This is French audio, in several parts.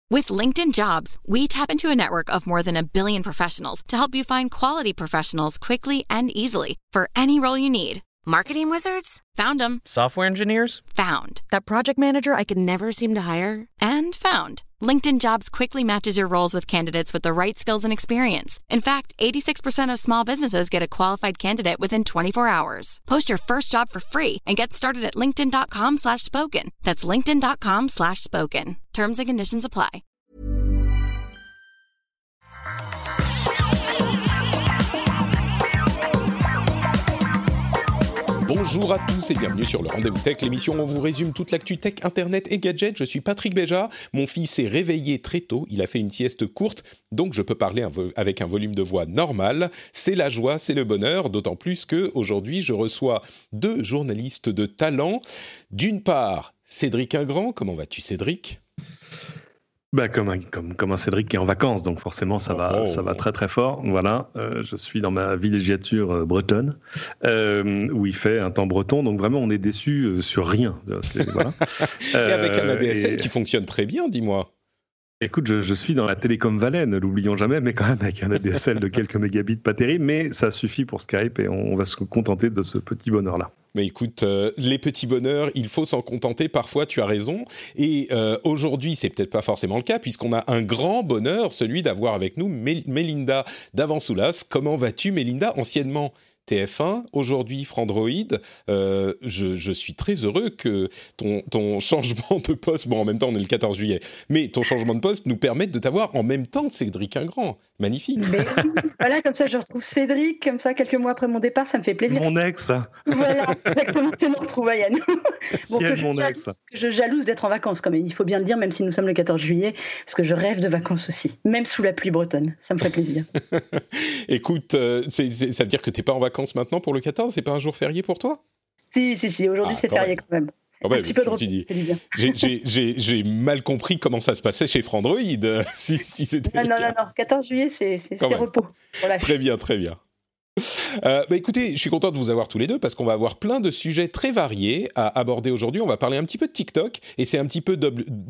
With LinkedIn Jobs, we tap into a network of more than 1 billion professionals to help you find quality professionals quickly and easily for any role you need. Marketing wizards? Found them. Software engineers? Found. That project manager I could never seem to hire? And found. LinkedIn Jobs quickly matches your roles with candidates with the right skills and experience. In fact, 86% of small businesses get a qualified candidate within 24 hours. Post your first job for free and get started at linkedin.com/spoken. That's linkedin.com/spoken. Terms and conditions apply. Bonjour à tous et bienvenue sur le Rendez-vous Tech, l'émission où on vous résume toute l'actu tech, internet et gadgets. Je suis Patrick Béja, mon fils s'est réveillé très tôt, il a fait une sieste courte, donc je peux parler avec un volume de voix normal. C'est la joie, c'est le bonheur, d'autant plus qu'aujourd'hui je reçois 2 journalistes de talent. D'une part, Cédric Ingrand. Comment vas-tu, Cédric ? Comme un Cédric qui est en vacances, donc forcément ça va très très fort. Voilà, je suis dans ma villégiature bretonne où il fait un temps breton, donc vraiment on est déçu sur rien. Voilà. Et avec un ADSL qui fonctionne très bien, dis-moi. Écoute, je suis dans la Télécom Valais, ne l'oublions jamais, mais quand même avec un ADSL de quelques mégabits, pas terrible, mais ça suffit pour Skype et on va se contenter de ce petit bonheur-là. Mais écoute, les petits bonheurs, il faut s'en contenter, parfois tu as raison. Et aujourd'hui, c'est peut-être pas forcément le cas, puisqu'on a un grand bonheur, celui d'avoir avec nous Mélinda Davansoulas. Comment vas-tu, Mélinda, anciennement TF1, aujourd'hui Frandroid. Je suis très heureux que ton changement de poste, bon en même temps on est le 14 juillet, mais ton changement de poste nous permette de t'avoir en même temps que Cédric Ingrand. Magnifique. Mais voilà, comme ça je retrouve Cédric, comme ça quelques mois après mon départ, ça me fait plaisir. Mon ex. Voilà, exactement, c'est notre retrouvaille à nous. Mon ex. Je jalouse d'être en vacances quand même, il faut bien le dire, même si nous sommes le 14 juillet, parce que je rêve de vacances aussi, même sous la pluie bretonne, ça me ferait plaisir. Écoute, ça veut dire que t'es pas en vacances maintenant pour le 14, c'est pas un jour férié pour toi ? Si, aujourd'hui c'est férié quand même. Un petit peu de repos, j'ai mal compris comment ça se passait chez Frandroid, si c'était le cas. Non, 14 juillet c'est repos. Voilà. Très bien. Écoutez, je suis content de vous avoir tous les deux parce qu'on va avoir plein de sujets très variés à aborder aujourd'hui. On va parler un petit peu de TikTok et c'est un petit peu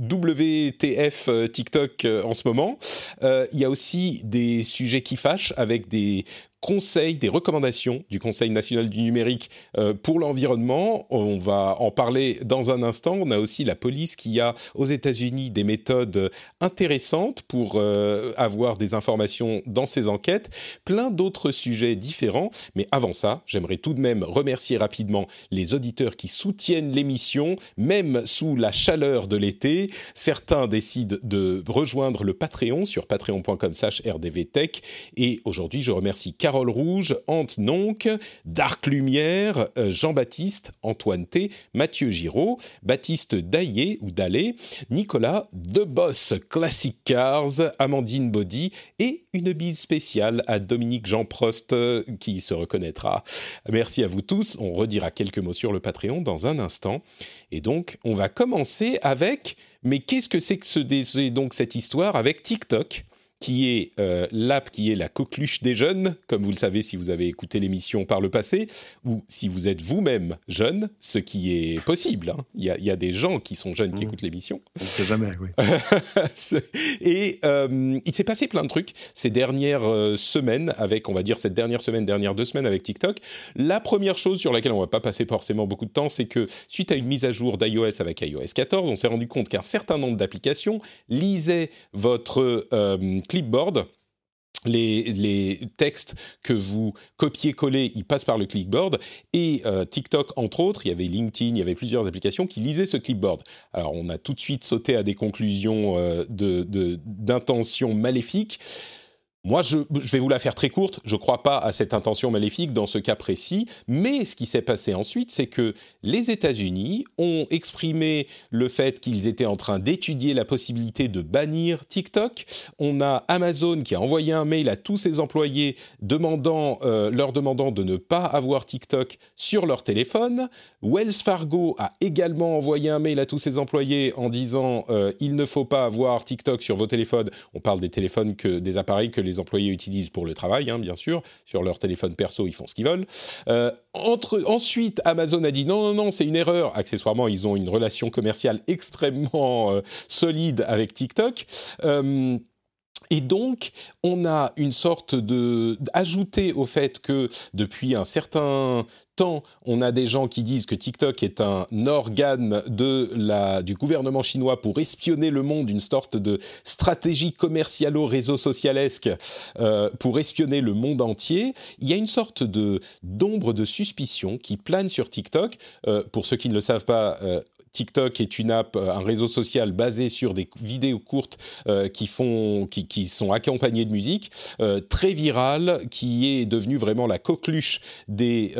WTF TikTok en ce moment. Il y a aussi des sujets qui fâchent avec des conseils, des recommandations du Conseil national du numérique pour l'environnement. On va en parler dans un instant. On a aussi la police qui a aux États-Unis des méthodes intéressantes pour avoir des informations dans ses enquêtes. Plein d'autres sujets différents. Mais avant ça, j'aimerais tout de même remercier rapidement les auditeurs qui soutiennent l'émission, même sous la chaleur de l'été. Certains décident de rejoindre le Patreon sur patreon.com/rdvtech. Et aujourd'hui, je remercie Carole Rouge, Ante Nonc, Dark Lumière, Jean-Baptiste, Antoine T, Mathieu Giraud, Baptiste Daillé ou Dallé, Nicolas Deboss, Classic Cars, Amandine Body et une bise spéciale à Dominique Jean Prost qui se reconnaîtra. Merci à vous tous. On redira quelques mots sur le Patreon dans un instant. Et donc, on va commencer avec... Mais qu'est-ce que c'est donc cette histoire avec TikTok ? Qui est l'app qui est la coqueluche des jeunes, comme vous le savez si vous avez écouté l'émission par le passé, ou si vous êtes vous-même jeune, ce qui est possible. Hein. Il y a des gens qui sont jeunes qui écoutent l'émission. On ne sait jamais, oui. Et il s'est passé plein de trucs ces dernières semaines, avec, on va dire, cette dernière 2 semaines avec TikTok. La première chose sur laquelle on ne va pas passer forcément beaucoup de temps, c'est que suite à une mise à jour d'iOS avec iOS 14, on s'est rendu compte qu'un certain nombre d'applications lisaient votre clipboard, les textes que vous copiez-collez, ils passent par le clipboard et TikTok, entre autres, il y avait LinkedIn, il y avait plusieurs applications qui lisaient ce clipboard. Alors, on a tout de suite sauté à des conclusions d'intentions maléfiques. Moi, je vais vous la faire très courte. Je ne crois pas à cette intention maléfique dans ce cas précis. Mais ce qui s'est passé ensuite, c'est que les États-Unis ont exprimé le fait qu'ils étaient en train d'étudier la possibilité de bannir TikTok. On a Amazon qui a envoyé un mail à tous ses employés leur demandant de ne pas avoir TikTok sur leur téléphone. Wells Fargo a également envoyé un mail à tous ses employés en disant il ne faut pas avoir TikTok sur vos téléphones. On parle des téléphones des appareils que les employés utilisent pour le travail, bien sûr. Sur leur téléphone perso, ils font ce qu'ils veulent. Ensuite, Amazon a dit non, c'est une erreur. Accessoirement, ils ont une relation commerciale extrêmement solide avec TikTok. Et donc, on a une sorte ajouté au fait que depuis un certain temps, on a des gens qui disent que TikTok est un organe du gouvernement chinois pour espionner le monde, une sorte de stratégie commercialo-réseau socialesque pour espionner le monde entier. Il y a une sorte d'ombre de suspicion qui plane sur TikTok. Pour ceux qui ne le savent pas, TikTok est une app, un réseau social basé sur des vidéos courtes qui sont accompagnées de musique, très virale, qui est devenue vraiment la coqueluche des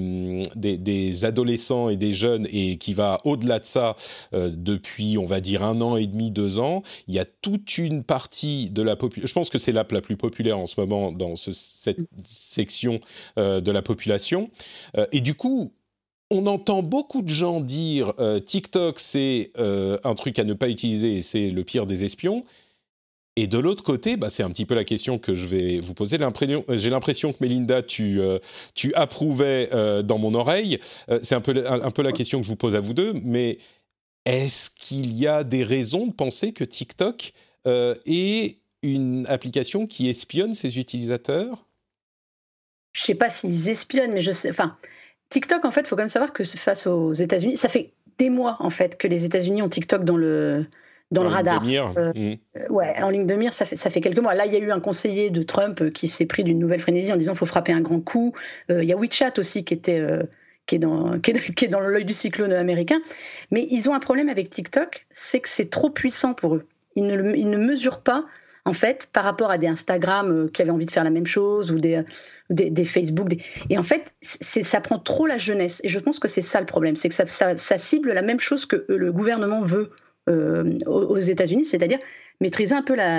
adolescents et des jeunes et qui va au-delà de ça depuis, on va dire, 1 an et demi, 2 ans. Il y a toute une partie de la population, je pense que c'est l'app la plus populaire en ce moment dans cette section de la population. Et du coup, on entend beaucoup de gens dire TikTok, c'est un truc à ne pas utiliser et c'est le pire des espions. Et de l'autre côté, c'est un petit peu la question que je vais vous poser. J'ai l'impression que Mélinda, tu approuvais dans mon oreille. C'est un peu la question que je vous pose à vous deux. Mais est-ce qu'il y a des raisons de penser que TikTok est une application qui espionne ses utilisateurs ? Je ne sais pas s'ils espionnent, mais je sais... Enfin, TikTok, en fait, il faut quand même savoir que face aux États-Unis, ça fait des mois, en fait, que les États-Unis ont TikTok dans le radar. Ouais, en ligne de mire, ça fait quelques mois. Là, il y a eu un conseiller de Trump qui s'est pris d'une nouvelle frénésie en disant qu'il faut frapper un grand coup. Il y a WeChat aussi qui est dans l'œil du cyclone américain. Mais ils ont un problème avec TikTok, c'est que c'est trop puissant pour eux. Ils ne mesurent pas, en fait, par rapport à des Instagram qui avaient envie de faire la même chose ou des Facebook. Et en fait, ça prend trop la jeunesse. Et je pense que c'est ça le problème, c'est que ça cible la même chose que le gouvernement veut aux États-Unis, c'est-à-dire maîtriser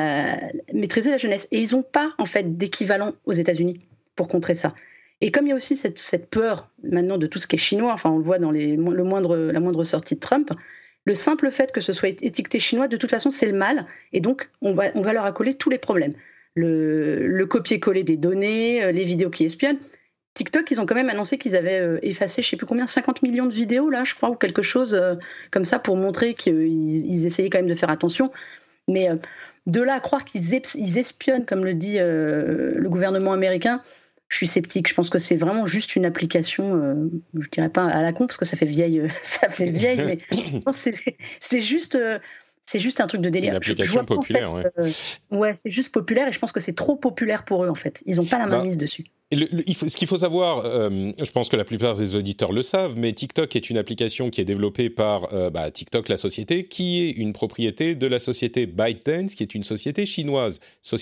la jeunesse. Et ils n'ont pas, en fait, d'équivalent aux États-Unis pour contrer ça. Et comme il y a aussi cette peur maintenant de tout ce qui est chinois, enfin on le voit dans la moindre sortie de Trump, le simple fait que ce soit étiqueté chinois, de toute façon, c'est le mal. Et donc, on va leur accoler tous les problèmes. Le copier-coller des données, les vidéos qui espionnent. TikTok, ils ont quand même annoncé qu'ils avaient effacé, je ne sais plus combien, 50 millions de vidéos, là, je crois, ou quelque chose comme ça, pour montrer qu'ils essayaient quand même de faire attention. Mais de là à croire qu'ils espionnent, comme le dit le gouvernement américain, je suis sceptique. Je pense que c'est vraiment juste une application, je dirais pas à la con parce que ça fait vieille, mais je pense que c'est juste un truc de délire. C'est une application populaire, en fait, ouais, c'est juste populaire et je pense que c'est trop populaire pour eux en fait. Ils n'ont pas la main mise dessus. Ce qu'il faut savoir, je pense que la plupart des auditeurs le savent, mais TikTok est une application qui est développée par TikTok, la société, qui est une propriété de la société ByteDance, qui est une société chinoise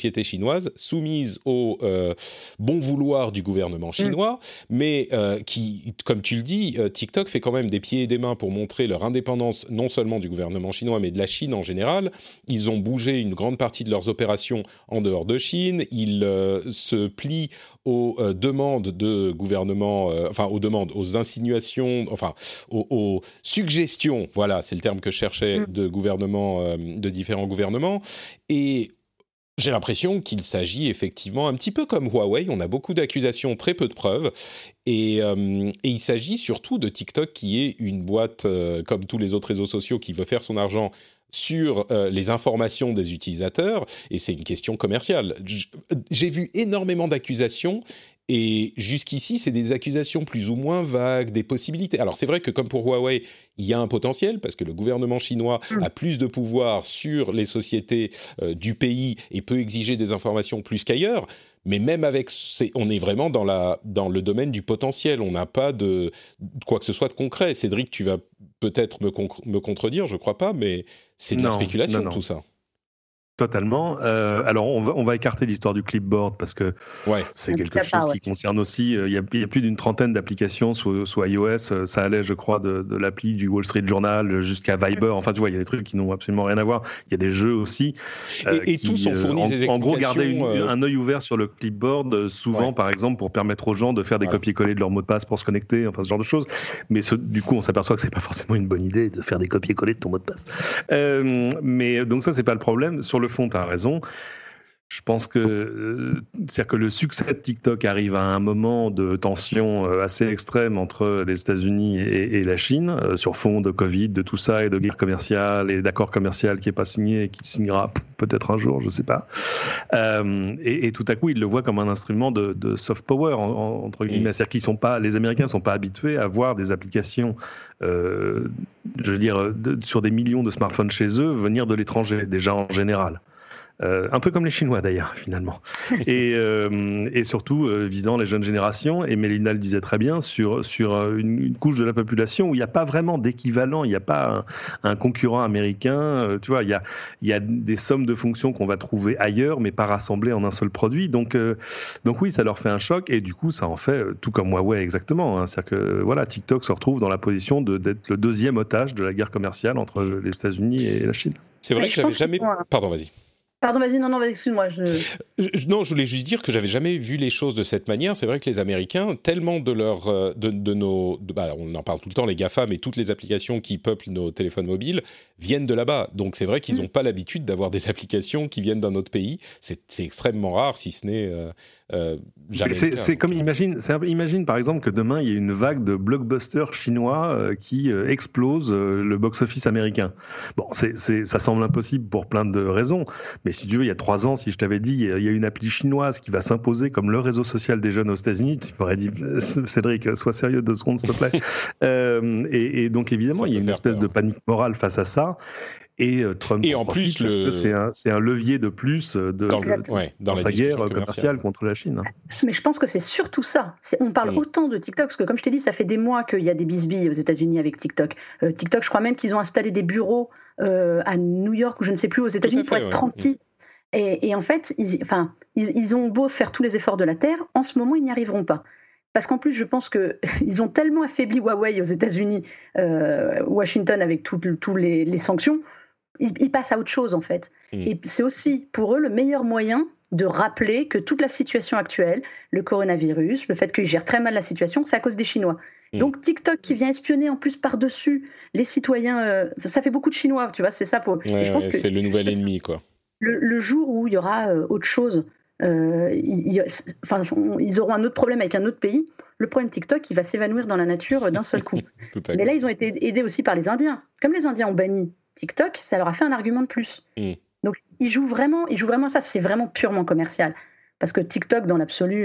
soumise au bon vouloir du gouvernement chinois, mais qui, comme tu le dis, TikTok fait quand même des pieds et des mains pour montrer leur indépendance, non seulement du gouvernement chinois, mais de la Chine en général. Ils ont bougé une grande partie de leurs opérations en dehors de Chine. Ils se plient aux demandes de gouvernement, aux insinuations, aux suggestions, voilà, c'est le terme que je cherchais, de différents gouvernements. Et j'ai l'impression qu'il s'agit effectivement un petit peu comme Huawei. On a beaucoup d'accusations, très peu de preuves. Et il s'agit surtout de TikTok, qui est une boîte, comme tous les autres réseaux sociaux, qui veut faire son argent sur les informations des utilisateurs, et c'est une question commerciale. J'ai vu énormément d'accusations, et jusqu'ici, c'est des accusations plus ou moins vagues, des possibilités. Alors c'est vrai que comme pour Huawei, il y a un potentiel, parce que le gouvernement chinois a plus de pouvoir sur les sociétés du pays et peut exiger des informations plus qu'ailleurs. Mais même avec, on est vraiment dans le domaine du potentiel. On n'a pas de quoi que ce soit de concret. Cédric, tu vas peut-être me contredire, je crois pas, mais c'est de la spéculation, tout ça. Totalement. Alors, on va écarter l'histoire du clipboard parce que c'est quelque chose qui concerne aussi. Il y a plus d'une trentaine d'applications sous iOS. Ça allait, je crois, de l'appli du Wall Street Journal jusqu'à Viber. Enfin, tu vois, il y a des trucs qui n'ont absolument rien à voir. Il y a des jeux aussi. Et tous ont fourni des explications. En gros, garder un œil ouvert sur le clipboard, souvent, par exemple, pour permettre aux gens de faire des copier-coller de leur mot de passe pour se connecter, enfin, ce genre de choses. Mais du coup, on s'aperçoit que c'est pas forcément une bonne idée de faire des copier-coller de ton mot de passe. Mais donc ça, c'est pas le problème. Sur le fond, tu as raison. Je pense c'est-à-dire que le succès de TikTok arrive à un moment de tension assez extrême entre les États-Unis et la Chine, sur fond de Covid, de tout ça, et de guerre commerciale, et d'accord commercial qui n'est pas signé et qui signera peut-être un jour, je ne sais pas. Et tout à coup, ils le voient comme un instrument de soft power, entre guillemets. C'est-à-dire que les Américains ne sont pas habitués à voir des applications, je veux dire, sur des millions de smartphones chez eux, venir de l'étranger, déjà en général. Un peu comme les Chinois d'ailleurs, finalement. Et surtout visant les jeunes générations, et Mélina le disait très bien, sur une couche de la population où il n'y a pas vraiment d'équivalent, il n'y a pas un concurrent américain. Tu vois, il y a des sommes de fonctions qu'on va trouver ailleurs, mais pas rassemblées en un seul produit. Donc oui, ça leur fait un choc, et du coup, ça en fait, tout comme Huawei exactement. Hein. C'est-à-dire que voilà, TikTok se retrouve dans la position d'être le deuxième otage de la guerre commerciale entre les États-Unis et la Chine. C'est vrai que j'avais jamais... Pardon, vas-y. Pardon, vas-y, non, excuse-moi. Non, je voulais juste dire que j'avais jamais vu les choses de cette manière. C'est vrai que les Américains, tellement on en parle tout le temps, les GAFA, mais toutes les applications qui peuplent nos téléphones mobiles viennent de là-bas. Donc c'est vrai qu'ils n'ont pas l'habitude d'avoir des applications qui viennent d'un autre pays. C'est extrêmement rare, si ce n'est jamais. C'est comme imagine par exemple que demain il y ait une vague de blockbusters chinois qui explose le box-office américain. Bon, ça semble impossible pour plein de raisons. Mais si tu veux, il y a 3 ans, si je t'avais dit il y a une appli chinoise qui va s'imposer comme le réseau social des jeunes aux États-Unis, tu m'aurais dit Cédric, sois sérieux 2 secondes, s'il te plaît. Et donc évidemment, il y a une espèce de panique morale face à ça. Et Trump en plus, c'est un levier de plus dans sa guerre commerciale contre la Chine. Mais je pense que c'est surtout ça. On parle autant de TikTok, parce que comme je t'ai dit, ça fait des mois qu'il y a des bisbilles aux États-Unis avec TikTok. TikTok, je crois même qu'ils ont installé des bureaux à New York, ou je ne sais plus, aux États-Unis, pour être tranquilles. Et en fait, ils ont beau faire tous les efforts de la Terre, en ce moment, ils n'y arriveront pas. Parce qu'en plus, je pense qu'ils ont tellement affaibli Huawei aux États-Unis, Washington, avec toutes les sanctions, ils passent à autre chose, en fait. Et c'est aussi, pour eux, le meilleur moyen de rappeler que toute la situation actuelle, le coronavirus, le fait qu'ils gèrent très mal la situation, c'est à cause des Chinois. Donc TikTok qui vient espionner en plus par-dessus les cititoyens, ça fait beaucoup de Chinois, tu vois, c'est ça. Je pense que c'est le nouvel ennemi, quoi. Le jour où il y aura autre chose, ils auront un autre problème avec un autre pays, le problème TikTok, il va s'évanouir dans la nature d'un seul coup. Mais là, ils ont été aidés aussi par les Indiens. Comme les Indiens ont banni TikTok, ça leur a fait un argument de plus. Donc, ils jouent vraiment ça. C'est vraiment purement commercial. Parce que TikTok, dans l'absolu,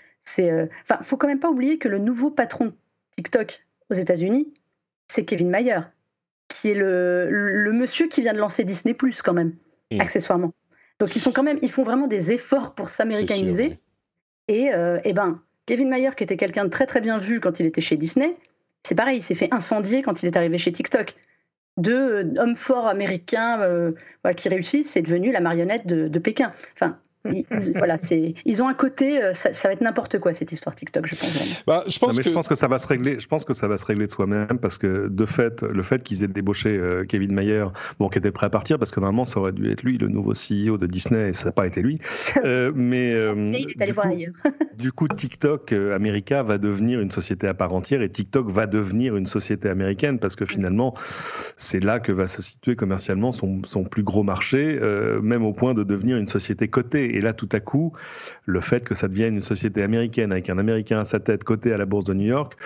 faut quand même pas oublier que le nouveau patron de TikTok aux États-Unis, c'est Kevin Mayer, qui est le monsieur qui vient de lancer Disney+, quand même, accessoirement. Donc, ils font vraiment des efforts pour s'américaniser. Sûr, oui. Et Kevin Mayer, qui était quelqu'un de très très bien vu quand il était chez Disney, c'est pareil, il s'est fait incendier quand il est arrivé chez TikTok. Homme fort américain qui réussit, c'est devenu la marionnette de Pékin. Enfin, ils ont un côté, ça va être n'importe quoi cette histoire TikTok, je pense vraiment. Je pense que ça va se régler. Je pense que ça va se régler de soi-même parce que de fait, le fait qu'ils aient débauché Kevin Mayer, qui était prêt à partir parce que normalement ça aurait dû être lui le nouveau CEO de Disney et ça n'a pas été lui. Mais il est allé voir ailleurs. Du coup, TikTok America va devenir une société à part entière et TikTok va devenir une société américaine parce que finalement c'est là que va se situer commercialement son plus gros marché, même au point de devenir une société cotée. Et là, tout à coup, le fait que ça devienne une société américaine avec un Américain à sa tête coté à la bourse de New York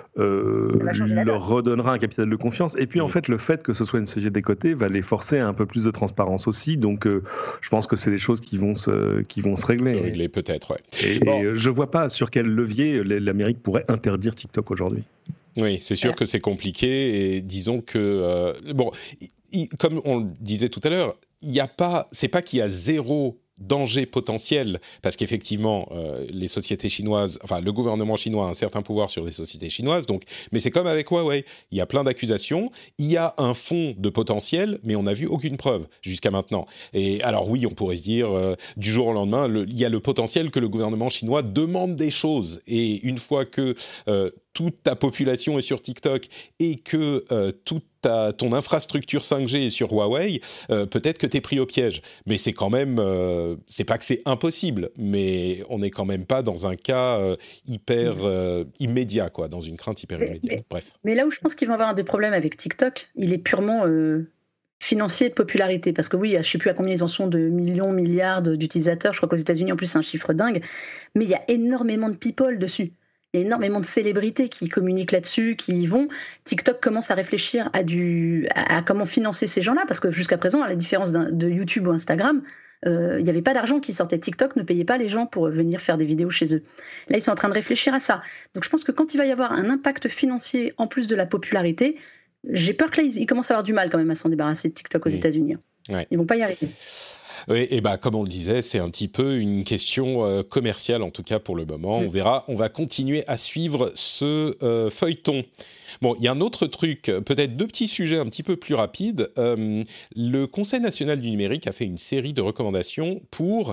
leur redonnera un capital de confiance. Et puis, en fait, le fait que ce soit une société cotée va les forcer à un peu plus de transparence aussi. Donc, je pense que c'est des choses qui vont se régler. Peut-être, ouais. Et je ne vois pas sur quel levier l'Amérique pourrait interdire TikTok aujourd'hui. Oui, c'est sûr que c'est compliqué. Et disons que... comme on le disait tout à l'heure, c'est pas qu'il y a zéro danger potentiel, parce qu'effectivement, les sociétés chinoises, le gouvernement chinois a un certain pouvoir sur les sociétés chinoises, mais c'est comme avec Huawei, il y a plein d'accusations, il y a un fond de potentiel, mais on n'a vu aucune preuve jusqu'à maintenant. Et alors oui, on pourrait se dire, du jour au lendemain, il y a le potentiel que le gouvernement chinois demande des choses, et une fois que toute ta population est sur TikTok et que toute ton infrastructure 5G est sur Huawei, peut-être que tu es pris au piège. Mais c'est quand même... c'est pas que c'est impossible, mais on n'est quand même pas dans un cas hyper immédiat, quoi, dans une crainte hyper immédiate. Bref. Mais là où je pense qu'ils vont avoir des problèmes avec TikTok, il est purement financier de popularité. Parce que oui, je ne sais plus à combien ils en sont de millions, milliards d'utilisateurs. Je crois qu'aux États-Unis, en plus, c'est un chiffre dingue. Mais il y a énormément de people dessus. Il y a énormément de célébrités qui communiquent là-dessus, qui y vont. TikTok commence à réfléchir à comment financer ces gens-là. Parce que jusqu'à présent, à la différence de YouTube ou Instagram, il n'y avait pas d'argent qui sortait. TikTok ne payait pas les gens pour venir faire des vidéos chez eux. Là, ils sont en train de réfléchir à ça. Donc je pense que quand il va y avoir un impact financier en plus de la popularité, j'ai peur que là, ils commencent à avoir du mal quand même à s'en débarrasser de TikTok aux États-Unis. Ouais. Ils vont pas y arriver. Oui, et comme on le disait, c'est un petit peu une question commerciale, en tout cas pour le moment. On verra, on va continuer à suivre ce feuilleton. Bon, il y a un autre truc, peut-être 2 petits sujets un petit peu plus rapides. Le Conseil national du numérique a fait une série de recommandations pour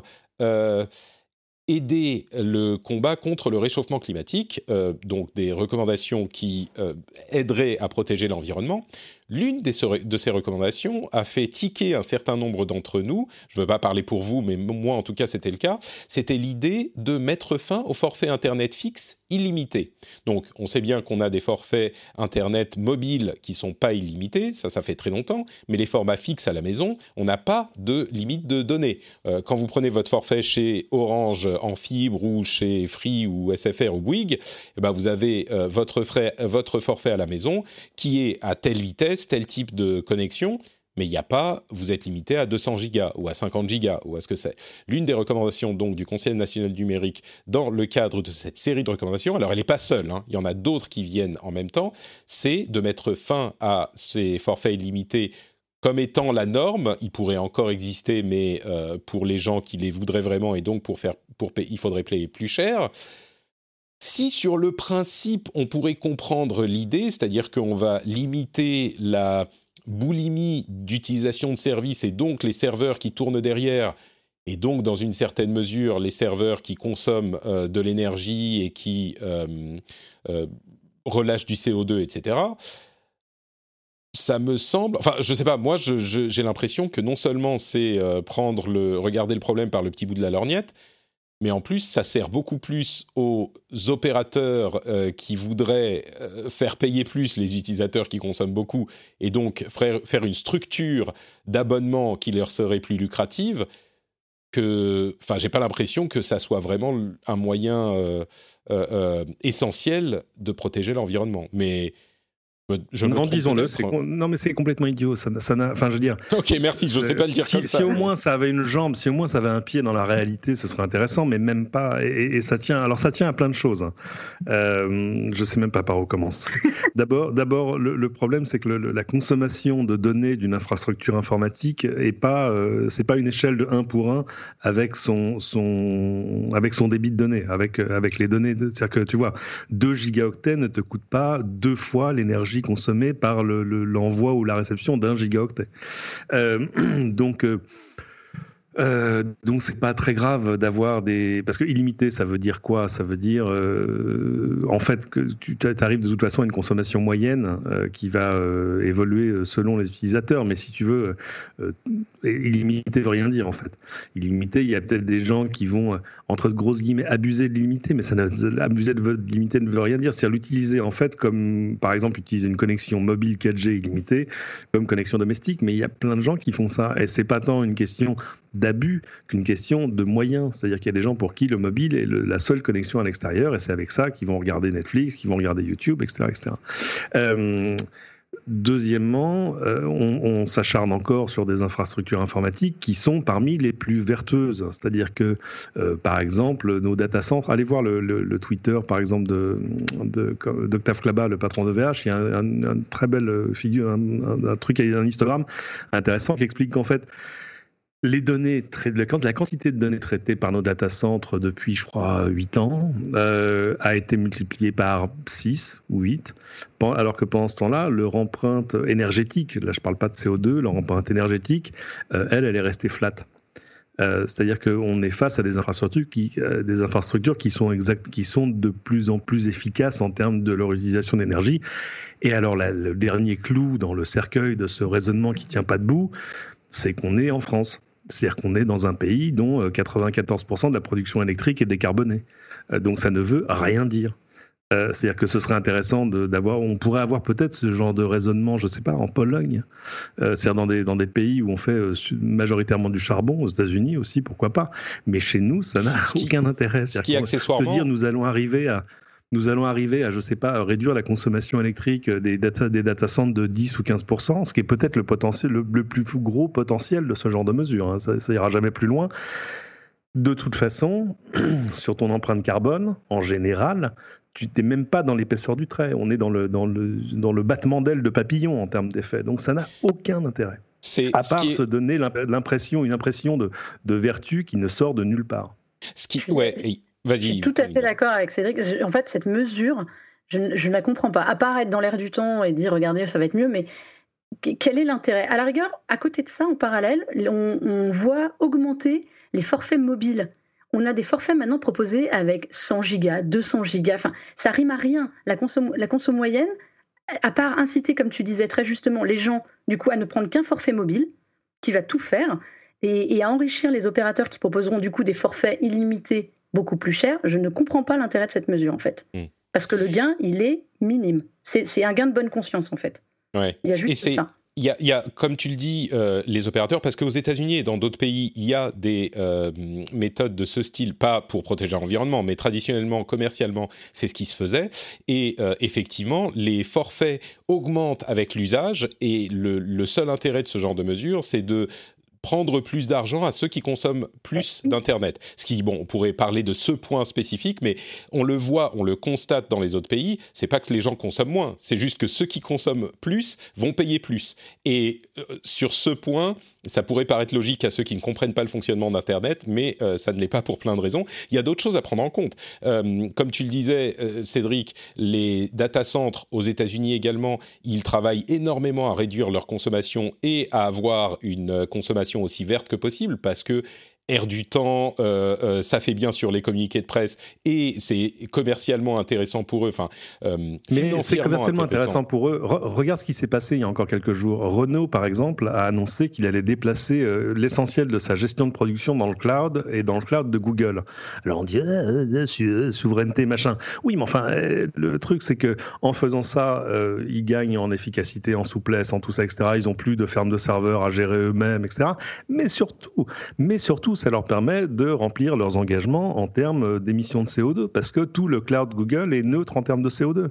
aider le combat contre le réchauffement climatique, donc des recommandations qui aideraient à protéger l'environnement. L'une de ces recommandations a fait tiquer un certain nombre d'entre nous. Je ne veux pas parler pour vous, mais moi, en tout cas, c'était le cas. C'était l'idée de mettre fin au forfait Internet fixe illimité. Donc, on sait bien qu'on a des forfaits Internet mobiles qui ne sont pas illimités. Ça fait très longtemps. Mais les formats fixes à la maison, on n'a pas de limite de données. Quand vous prenez votre forfait chez Orange en fibre ou chez Free ou SFR ou Bouygues, vous avez votre forfait à la maison qui est à telle vitesse, tel type de connexion, mais il n'y a pas, vous êtes limité à 200 gigas ou à 50 gigas ou à ce que c'est. L'une des recommandations donc du Conseil national du numérique dans le cadre de cette série de recommandations, alors elle n'est pas seule, il y en a d'autres qui viennent en même temps, c'est de mettre fin à ces forfaits illimités comme étant la norme. Il pourrait encore exister, mais pour les gens qui les voudraient vraiment, et donc il faudrait payer plus cher. Si sur le principe, on pourrait comprendre l'idée, c'est-à-dire qu'on va limiter la boulimie d'utilisation de services et donc les serveurs qui tournent derrière, et donc dans une certaine mesure les serveurs qui consomment de l'énergie et qui relâchent du CO2, etc., ça me semble... Enfin, je ne sais pas, moi j'ai l'impression que non seulement c'est regarder le problème par le petit bout de la lorgnette, mais en plus, ça sert beaucoup plus aux opérateurs qui voudraient faire payer plus les utilisateurs qui consomment beaucoup et donc faire une structure d'abonnement qui leur serait plus lucrative j'ai pas l'impression que ça soit vraiment un moyen essentiel de protéger l'environnement. Mais... disons-le, mais c'est complètement idiot. Ça enfin, je veux dire. Ok, merci. Je sais pas le dire comme ça. Si au moins ça avait une jambe, si au moins ça avait un pied dans la réalité, ce serait intéressant. Mais même pas. Et ça tient. Alors ça tient à plein de choses. Je sais même pas par où commencer. D'abord, le problème, c'est que la consommation de données d'une infrastructure informatique est pas. C'est pas une échelle de 1 pour 1 avec son débit de données, avec les données. C'est-à-dire que tu vois, 2 gigaoctets ne te coûtent pas 2 fois l'énergie consommée par l'envoi ou la réception d'1 gigaoctet. Donc c'est pas très grave d'avoir parce que illimité, ça veut dire quoi ? Ça veut dire en fait que tu arrives de toute façon à une consommation moyenne qui va évoluer selon les utilisateurs. Mais si tu veux, illimité veut rien dire en fait. Illimité, il y a peut-être des gens qui vont entre de grosses guillemets abuser de l'illimité, mais abuser de l'illimité ne veut rien dire. C'est-à-dire l'utiliser en fait comme par exemple utiliser une connexion mobile 4G illimitée comme connexion domestique. Mais il y a plein de gens qui font ça et c'est pas tant une question d'abus qu'une question de moyens. C'est-à-dire qu'il y a des gens pour qui le mobile est la seule connexion à l'extérieur et c'est avec ça qu'ils vont regarder Netflix, qu'ils vont regarder YouTube, etc. Deuxièmement, on s'acharne encore sur des infrastructures informatiques qui sont parmi les plus vertueuses. C'est-à-dire que, par exemple, nos data centers, allez voir le Twitter, par exemple, d'Octave Klaba, le patron de VH, il y a une très belle figure, un truc, un histogramme intéressant qui explique qu'en fait, la quantité de données traitées par nos data centers depuis, je crois, 8 ans a été multipliée par 6 ou 8, alors que pendant ce temps-là, leur empreinte énergétique, là je ne parle pas de CO2, leur empreinte énergétique, elle est restée flat. C'est-à-dire qu'on est face à des infrastructures qui sont de plus en plus efficaces en termes de leur utilisation d'énergie. Et alors le dernier clou dans le cercueil de ce raisonnement qui ne tient pas debout, c'est qu'on est en France. C'est-à-dire qu'on est dans un pays dont 94% de la production électrique est décarbonée. Donc ça ne veut rien dire. C'est-à-dire que ce serait intéressant on pourrait avoir peut-être ce genre de raisonnement, je ne sais pas, en Pologne, c'est-à-dire dans des pays où on fait majoritairement du charbon, aux États-Unis aussi, pourquoi pas. Mais chez nous, ça n'a aucun intérêt. Ce qui est accessoirement... Te dire, nous allons arriver à, je ne sais pas, réduire la consommation électrique des data centers de 10 ou 15%, ce qui est peut-être le plus gros potentiel de ce genre de mesures. Hein. Ça ira jamais plus loin. De toute façon, sur ton empreinte carbone, en général, tu n'es même pas dans l'épaisseur du trait. On est dans le battement d'ailes de papillon en termes d'effet. Donc ça n'a aucun intérêt. À part se donner une impression de vertu qui ne sort de nulle part. Vas-y. Je suis tout à fait d'accord avec Cédric. En fait, cette mesure, je ne la comprends pas. À part être dans l'air du temps et dire, regardez, ça va être mieux, mais quel est l'intérêt ? À la rigueur, à côté de ça, en parallèle, on voit augmenter les forfaits mobiles. On a des forfaits maintenant proposés avec 100 gigas, 200 gigas. Enfin, ça rime à rien. La conso moyenne, à part inciter, comme tu disais très justement, les gens, du coup, à ne prendre qu'un forfait mobile, qui va tout faire, et à enrichir les opérateurs qui proposeront, du coup, des forfaits illimités beaucoup plus chers, je ne comprends pas l'intérêt de cette mesure, en fait. Parce que le gain, il est minime. C'est un gain de bonne conscience, en fait. Ouais. Il y a juste ça. Il y a, comme tu le dis, les opérateurs, parce qu'aux États-Unis et dans d'autres pays, il y a des méthodes de ce style, pas pour protéger l'environnement, mais traditionnellement, commercialement, c'est ce qui se faisait. Et effectivement, les forfaits augmentent avec l'usage, et le seul intérêt de ce genre de mesure, c'est de prendre plus d'argent à ceux qui consomment plus d'Internet. Ce qui, on pourrait parler de ce point spécifique, mais on le voit, on le constate dans les autres pays, c'est pas que les gens consomment moins, c'est juste que ceux qui consomment plus vont payer plus. Et sur ce point, ça pourrait paraître logique à ceux qui ne comprennent pas le fonctionnement d'Internet, mais ça ne l'est pas pour plein de raisons. Il y a d'autres choses à prendre en compte. Comme tu le disais, Cédric, les data centers aux États-Unis également, ils travaillent énormément à réduire leur consommation et à avoir une consommation aussi verte que possible, parce que air du temps, ça fait bien sur les communiqués de presse et c'est commercialement intéressant pour eux. Mais c'est commercialement intéressant pour eux. Regarde ce qui s'est passé il y a encore quelques jours. Renault, par exemple, a annoncé qu'il allait déplacer l'essentiel de sa gestion de production dans le cloud et dans le cloud de Google. Alors on dit souveraineté, machin. Oui, mais enfin, le truc, c'est que en faisant ça, ils gagnent en efficacité, en souplesse, en tout ça, etc. Ils n'ont plus de ferme de serveurs à gérer eux-mêmes, etc. Mais surtout, ça leur permet de remplir leurs engagements en termes d'émissions de CO2, parce que tout le cloud Google est neutre en termes de CO2.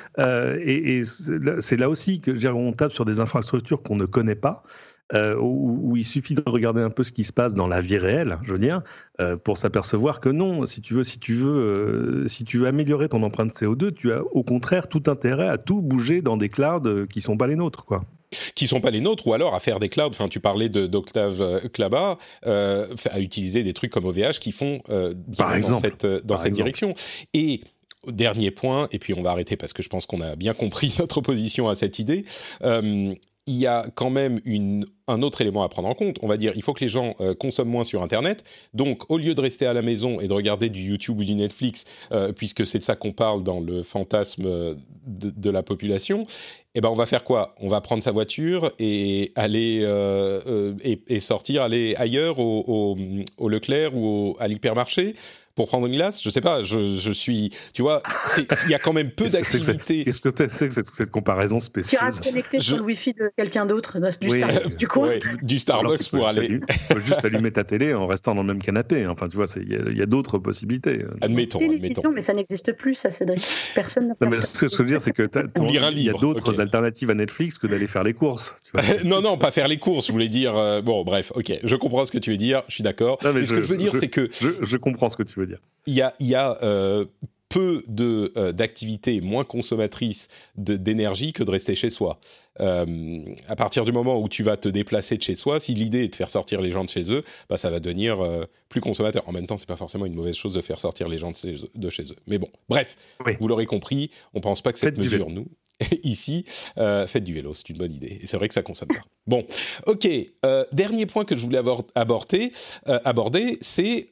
Et c'est là aussi que on tape sur des infrastructures qu'on ne connaît pas, où il suffit de regarder un peu ce qui se passe dans la vie réelle, je veux dire, pour s'apercevoir que non, si tu veux améliorer ton empreinte CO2, tu as au contraire tout intérêt à tout bouger dans des clouds qui sont pas les nôtres, quoi. Qui sont pas les nôtres, ou alors à faire des clouds. Enfin, tu parlais d'Octave Klaba, à utiliser des trucs comme OVH qui font dans cette direction. Et dernier point, et puis on va arrêter parce que je pense qu'on a bien compris notre opposition à cette idée. Il y a quand même un autre élément à prendre en compte. On va dire, il faut que les gens consomment moins sur Internet. Donc, au lieu de rester à la maison et de regarder du YouTube ou du Netflix, puisque c'est de ça qu'on parle dans le fantasme de la population, on va faire quoi ? On va prendre sa voiture et aller et sortir, aller ailleurs au Leclerc ou à l'hypermarché pour prendre une glace. Je sais pas, je suis... Tu vois, il y a quand même peu d'activités. Qu'est-ce que c'est que cette comparaison spécieuse ? Tu restes connecté sur le Wi-Fi de quelqu'un d'autre, du Starbucks, du coin. Du Starbucks pour aller... Tu peux juste allumer ta télé en restant dans le même canapé. Enfin, tu vois, il y a d'autres possibilités. Admettons. Mais ça n'existe plus, ça, Cédric. Personne ne peut. Ce que je veux dire, c'est que il y a d'autres alternatives à Netflix que d'aller faire les courses. Tu vois. Non, pas faire les courses. Je voulais dire... bon, bref, ok. Je comprends ce que tu veux dire. Je suis d'accord. Mais ce que je veux dire, c'est que... Je comprends ce que tu veux dire. Il y a peu d'activités moins consommatrices d'énergie que de rester chez soi. À partir du moment où tu vas te déplacer de chez soi, si l'idée est de faire sortir les gens de chez eux, ça va devenir plus consommateur. En même temps, c'est pas forcément une mauvaise chose de faire sortir les gens de chez eux. Mais bon, bref, Vous l'aurez compris, on pense pas que cette mesure, nous... Ici, faites du vélo, c'est une bonne idée. Et c'est vrai que ça consomme pas. Bon, ok. Dernier point que je voulais aborder, c'est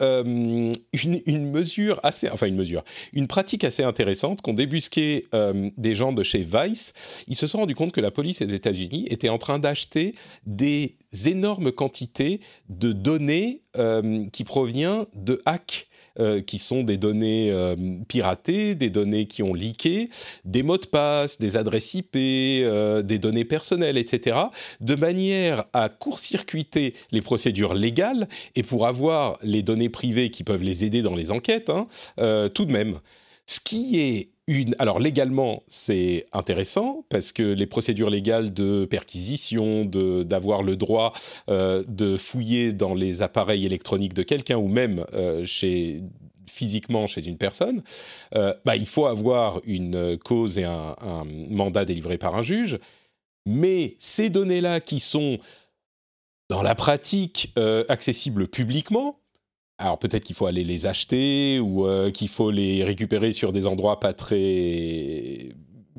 une pratique assez intéressante qu'ont débusqué des gens de chez Vice. Ils se sont rendus compte que la police des États-Unis était en train d'acheter des énormes quantités de données qui proviennent de hacks qui sont des données piratées, des données qui ont leaké, des mots de passe, des adresses IP, des données personnelles, etc., de manière à court-circuiter les procédures légales et pour avoir les données privées qui peuvent les aider dans les enquêtes, tout de même. Ce qui est alors légalement, c'est intéressant parce que les procédures légales de perquisition, d'avoir le droit de fouiller dans les appareils électroniques de quelqu'un ou même physiquement chez une personne, il faut avoir une cause et un mandat délivré par un juge. Mais ces données-là qui sont dans la pratique accessibles publiquement, alors peut-être qu'il faut aller les acheter ou qu'il faut les récupérer sur des endroits pas très...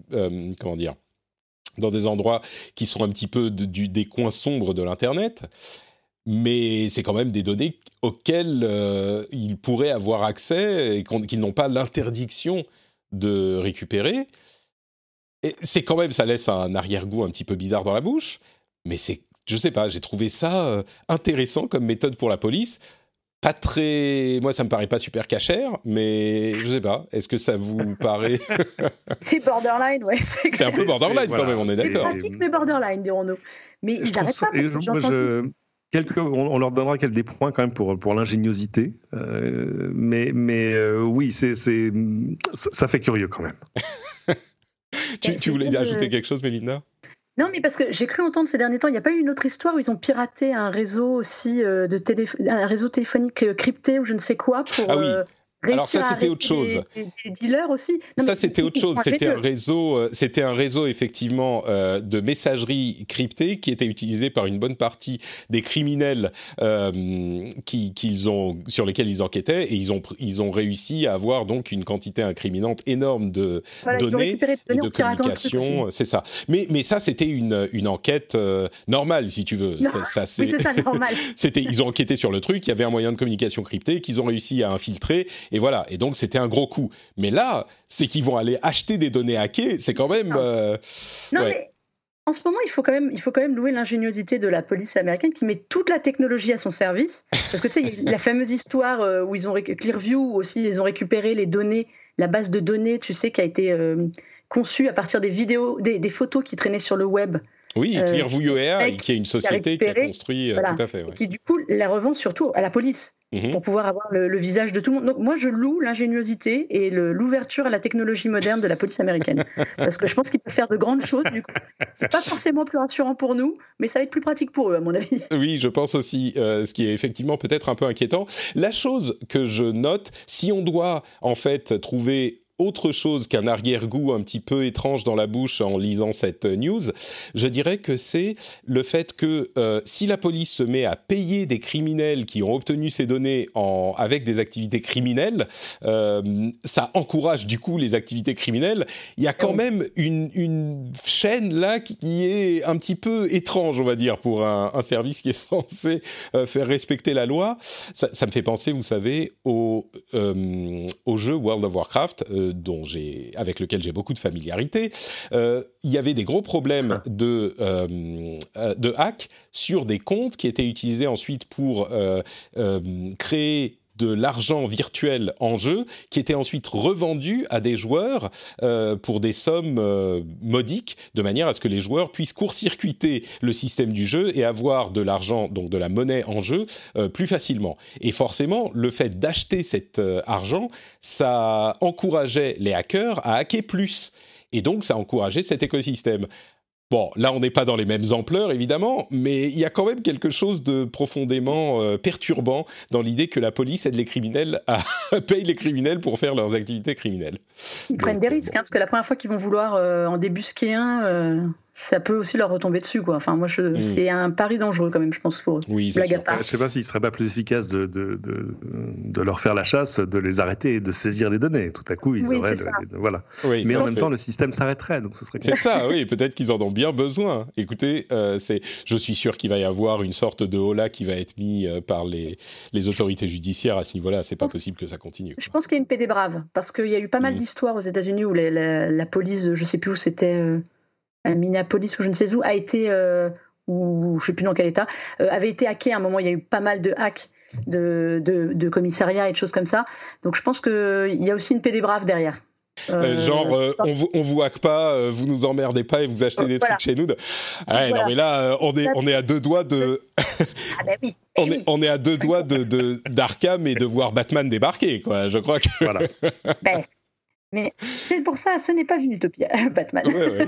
dans des endroits qui sont un petit peu des coins sombres de l'Internet. Mais c'est quand même des données auxquelles ils pourraient avoir accès et qu'ils n'ont pas l'interdiction de récupérer. Et c'est quand même, ça laisse un arrière-goût un petit peu bizarre dans la bouche. Mais je sais pas, j'ai trouvé ça intéressant comme méthode pour la police. Pas très... Moi, ça me paraît pas super cachère, mais je sais pas. Est-ce que ça vous paraît... C'est borderline, ouais. C'est un peu borderline quand même, on est d'accord. C'est pratique, mais borderline, dirons-nous. Mais ils n'arrêtent pas. On leur donnera des points quand même pour l'ingéniosité. Mais oui, ça fait curieux quand même. Tu voulais ajouter quelque chose, Mélinda ? Non, mais parce que j'ai cru entendre ces derniers temps, il n'y a pas eu une autre histoire où ils ont piraté un réseau aussi un réseau téléphonique crypté ou je ne sais quoi pour Alors ça, c'était autre chose. Des dealers aussi. Non, ça, c'était autre chose. C'était un réseau effectivement de messagerie cryptée qui était utilisé par une bonne partie des criminels sur lesquels ils enquêtaient, et ils ont réussi à avoir donc une quantité incriminante énorme de données et de communications. C'est ça. Mais ça, c'était une enquête normale, si tu veux. Oui, c'est ça, normal. Ils ont enquêté sur le truc. Il y avait un moyen de communication crypté qu'ils ont réussi à infiltrer. Et voilà, et donc c'était un gros coup. Mais là, c'est qu'ils vont aller acheter des données hackées, c'est quand même... mais en ce moment, il faut quand même louer l'ingéniosité de la police américaine qui met toute la technologie à son service. Parce que tu sais, il y a la fameuse histoire où ils ont Clearview aussi, ils ont récupéré les données, la base de données, tu sais, qui a été conçue à partir des vidéos, des photos qui traînaient sur le web. Oui, Clearview AI, qui est une société qui a construit... Voilà, tout à fait. Et qui du coup la revend surtout à la police. Pour pouvoir avoir le visage de tout le monde. Donc moi, je loue l'ingéniosité et l'ouverture à la technologie moderne de la police américaine. Parce que je pense qu'ils peuvent faire de grandes choses, du coup. C'est pas forcément plus rassurant pour nous, mais ça va être plus pratique pour eux, à mon avis. Oui, je pense aussi, ce qui est effectivement peut-être un peu inquiétant. La chose que je note, si on doit en fait trouver autre chose qu'un arrière-goût un petit peu étrange dans la bouche en lisant cette news, je dirais que c'est le fait que si la police se met à payer des criminels qui ont obtenu ces données avec des activités criminelles, ça encourage du coup les activités criminelles. Il y a quand même une chaîne là qui est un petit peu étrange, on va dire, pour un service qui est censé faire respecter la loi. Ça me fait penser, vous savez, au jeu World of Warcraft, avec lequel j'ai beaucoup de familiarité. Il y avait des gros problèmes de hack sur des comptes qui étaient utilisés ensuite pour créer de l'argent virtuel en jeu, qui était ensuite revendu à des joueurs pour des sommes modiques, de manière à ce que les joueurs puissent court-circuiter le système du jeu et avoir de l'argent, donc de la monnaie en jeu, plus facilement. Et forcément, le fait d'acheter cet argent, ça encourageait les hackers à hacker plus. Et donc, ça encourageait cet écosystème. Bon, là, on n'est pas dans les mêmes ampleurs, évidemment, mais il y a quand même quelque chose de profondément perturbant dans l'idée que la police aide les criminels paye les criminels pour faire leurs activités criminelles. Ils prennent des risques, parce que la première fois qu'ils vont vouloir en débusquer un, ça peut aussi leur retomber dessus, quoi. Enfin, moi, c'est un pari dangereux quand même, je pense, pour eux. Oui, je ne sais pas s'il ne serait pas plus efficace de leur faire la chasse, de les arrêter et de saisir les données. Tout à coup, ils auraient... voilà. Oui, mais en même temps, le système s'arrêterait, donc ce serait... C'est ça, oui, peut-être qu'ils en ont bien besoin. Écoutez, je suis sûr qu'il va y avoir une sorte de holà qui va être mis par les autorités judiciaires à ce niveau-là. C'est pas possible que ça continue, quoi. Je pense qu'il y a une paix des braves, parce qu'il y a eu pas mal d'histoires aux États-Unis où la police, je ne sais plus où c'était... à Minneapolis ou je ne sais où, a été, ou je ne sais plus dans quel état, avait été hacké à un moment. Il y a eu pas mal de hacks de commissariat et de choses comme ça. Donc je pense qu'il y a aussi une paix des braves derrière. On vous hack pas, vous nous emmerdez pas et vous achetez des trucs chez nous. Non mais là, on est à deux doigts de. On est à deux doigts d'Arkham et de voir Batman débarquer, quoi. Je crois que. Voilà. Mais c'est pour ça, ce n'est pas une utopie, Batman. Ouais.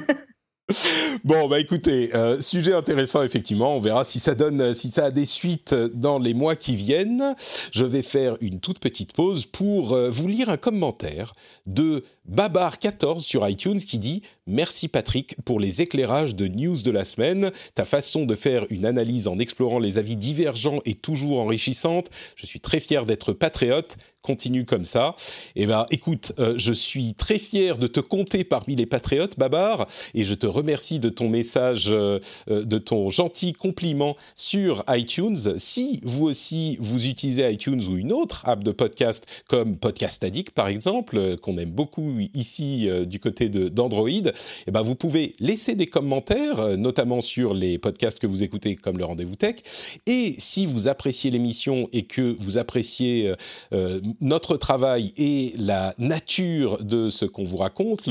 Bon, bah écoutez, sujet intéressant effectivement. On verra si ça a des suites dans les mois qui viennent. Je vais faire une toute petite pause pour vous lire un commentaire de Babar14 sur iTunes qui dit « Merci Patrick pour les éclairages de news de la semaine. Ta façon de faire une analyse en explorant les avis divergents est toujours enrichissante. Je suis très fier d'être patriote. Continue comme ça. » Eh ben, écoute, je suis très fier de te compter parmi les patriotes, Babar, et je te remercie de ton message, de ton gentil compliment sur iTunes. Si vous aussi, vous utilisez iTunes ou une autre app de podcast comme Podcast Addict, par exemple, qu'on aime beaucoup ici du côté d'Android, eh ben, vous pouvez laisser des commentaires, notamment sur les podcasts que vous écoutez, comme le Rendez-vous Tech. Et si vous appréciez l'émission et que vous appréciez notre travail et la nature de ce qu'on vous raconte,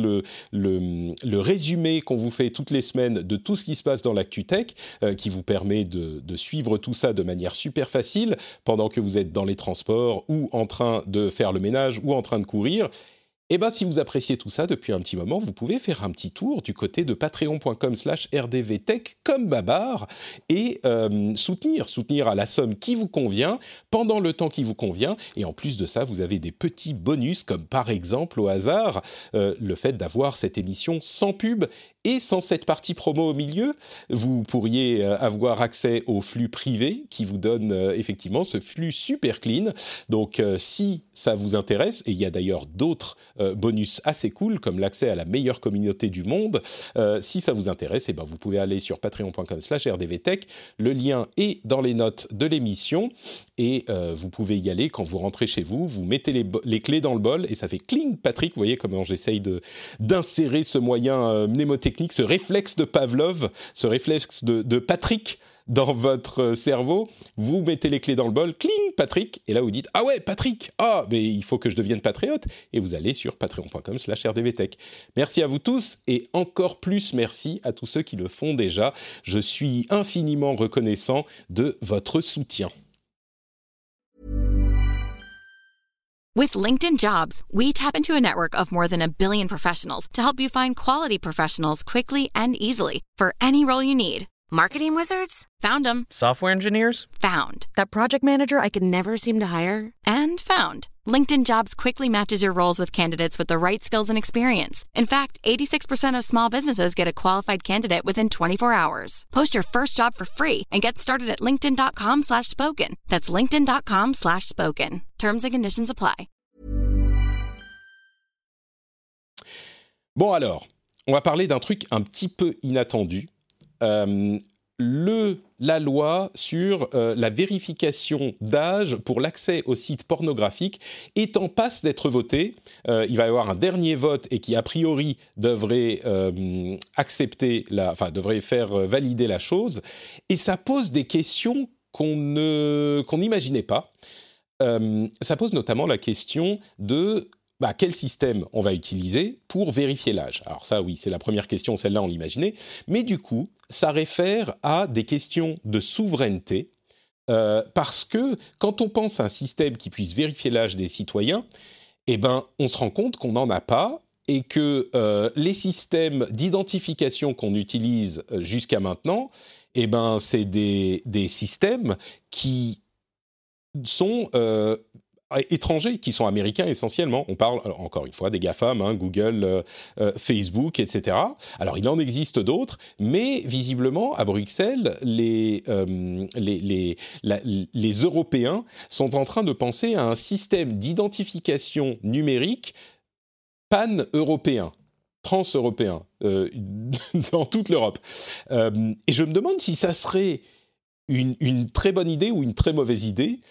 le résumé qu'on vous fait toutes les semaines de tout ce qui se passe dans l'actu tech, qui vous permet de suivre tout ça de manière super facile pendant que vous êtes dans les transports ou en train de faire le ménage ou en train de courir. Eh bien, si vous appréciez tout ça depuis un petit moment, vous pouvez faire un petit tour du côté de patreon.com/rdvtech comme Babar et soutenir à la somme qui vous convient, pendant le temps qui vous convient. Et en plus de ça, vous avez des petits bonus, comme par exemple, au hasard, le fait d'avoir cette émission sans pub et sans cette partie promo au milieu. Vous pourriez avoir accès au flux privé qui vous donne effectivement ce flux super clean. Donc, si ça vous intéresse, et il y a d'ailleurs d'autres bonus assez cool, comme l'accès à la meilleure communauté du monde. Si ça vous intéresse, eh ben, vous pouvez aller sur patreon.com/rdvtech. Le lien est dans les notes de l'émission et vous pouvez y aller quand vous rentrez chez vous. Vous mettez les clés dans le bol et ça fait cling, Patrick. Vous voyez comment j'essaye d'insérer ce moyen mnémotechnique, ce réflexe de Pavlov, ce réflexe de Patrick dans votre cerveau. Vous mettez les clés dans le bol, cling, Patrick, et là vous dites « Ah ouais, Patrick, mais il faut que je devienne patriote », et vous allez sur patreon.com/rdvtech. Merci à vous tous, et encore plus merci à tous ceux qui le font déjà. Je suis infiniment reconnaissant de votre soutien. With LinkedIn Jobs, we tap into a network of more than 1 billion professionals to help you find quality professionals quickly and easily for any role you need. Marketing wizards? Found them. Software engineers? Found. That project manager I could never seem to hire? And found. LinkedIn Jobs quickly matches your roles with candidates with the right skills and experience. In fact, 86% of small businesses get a qualified candidate within 24 hours. Post your first job for free and get started at linkedin.com/spoken. That's linkedin.com/spoken. Terms and conditions apply. Bon alors, on va parler d'un truc un petit peu inattendu. La loi sur la vérification d'âge pour l'accès aux sites pornographiques est en passe d'être votée. Il va y avoir un dernier vote et qui, a priori, devrait devrait faire valider la chose. Et ça pose des questions qu'on n'imaginait pas. Ça pose notamment la question de quel système on va utiliser pour vérifier l'âge. Alors ça, oui, c'est la première question, celle-là, on l'imaginait. Mais du coup, ça réfère à des questions de souveraineté, parce que quand on pense à un système qui puisse vérifier l'âge des citoyens, eh ben, on se rend compte qu'on n'en a pas et que les systèmes d'identification qu'on utilise jusqu'à maintenant, eh ben, c'est des systèmes qui sont étrangers, qui sont américains essentiellement. On parle, encore une fois, des GAFAM, Google, Facebook, etc. Alors, il en existe d'autres, mais visiblement, à Bruxelles, les Européens sont en train de penser à un système d'identification numérique pan-européen, trans-européen, dans toute l'Europe. Et je me demande si ça serait une très bonne idée ou une très mauvaise idée.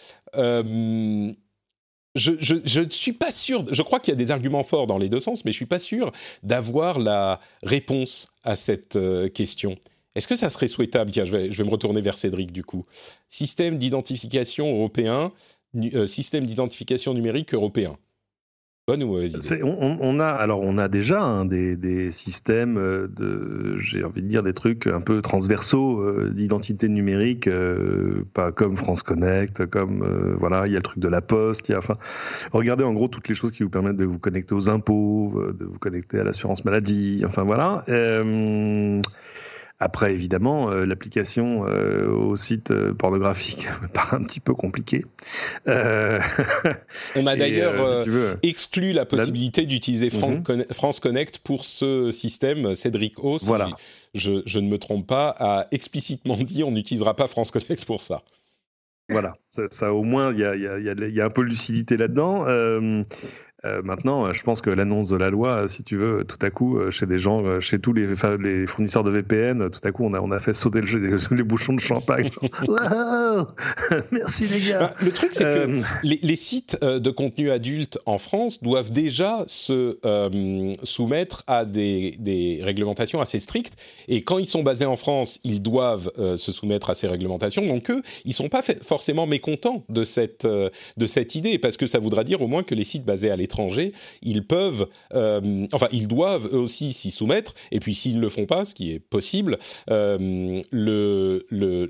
Je ne suis pas sûr, je crois qu'il y a des arguments forts dans les deux sens, mais je ne suis pas sûr d'avoir la réponse à cette question. Est-ce que ça serait souhaitable ? Tiens, je vais me retourner vers Cédric du coup. Système d'identification européen, système d'identification numérique européen. Bonne ou mauvaise idée ? On a déjà des systèmes j'ai envie de dire des trucs un peu transversaux d'identité numérique, pas comme France Connect, comme voilà, il y a le truc de la Poste, regardez en gros toutes les choses qui vous permettent de vous connecter aux impôts, de vous connecter à l'assurance maladie, enfin voilà. Après, évidemment, l'application au site pornographique me paraît un petit peu compliquée. On a d'ailleurs exclu la possibilité d'utiliser France Connect pour ce système. Cédric O, si je ne me trompe pas, a explicitement dit on n'utilisera pas France Connect pour ça. Voilà, ça au moins, il y a un peu de lucidité là-dedans. Maintenant, je pense que l'annonce de la loi, si tu veux, tout à coup, chez des gens, chez tous les fournisseurs de VPN, tout à coup, on a fait sauter les bouchons de champagne. Wow, merci les gars. Le truc, c'est que les sites de contenu adulte en France doivent déjà se soumettre à des réglementations assez strictes. Et quand ils sont basés en France, ils doivent se soumettre à ces réglementations. Donc eux, ils sont pas forcément mécontents de cette idée, parce que ça voudra dire au moins que les sites basés à l'étranger, ils peuvent, ils doivent eux aussi s'y soumettre. Et puis s'ils ne le font pas, ce qui est possible, le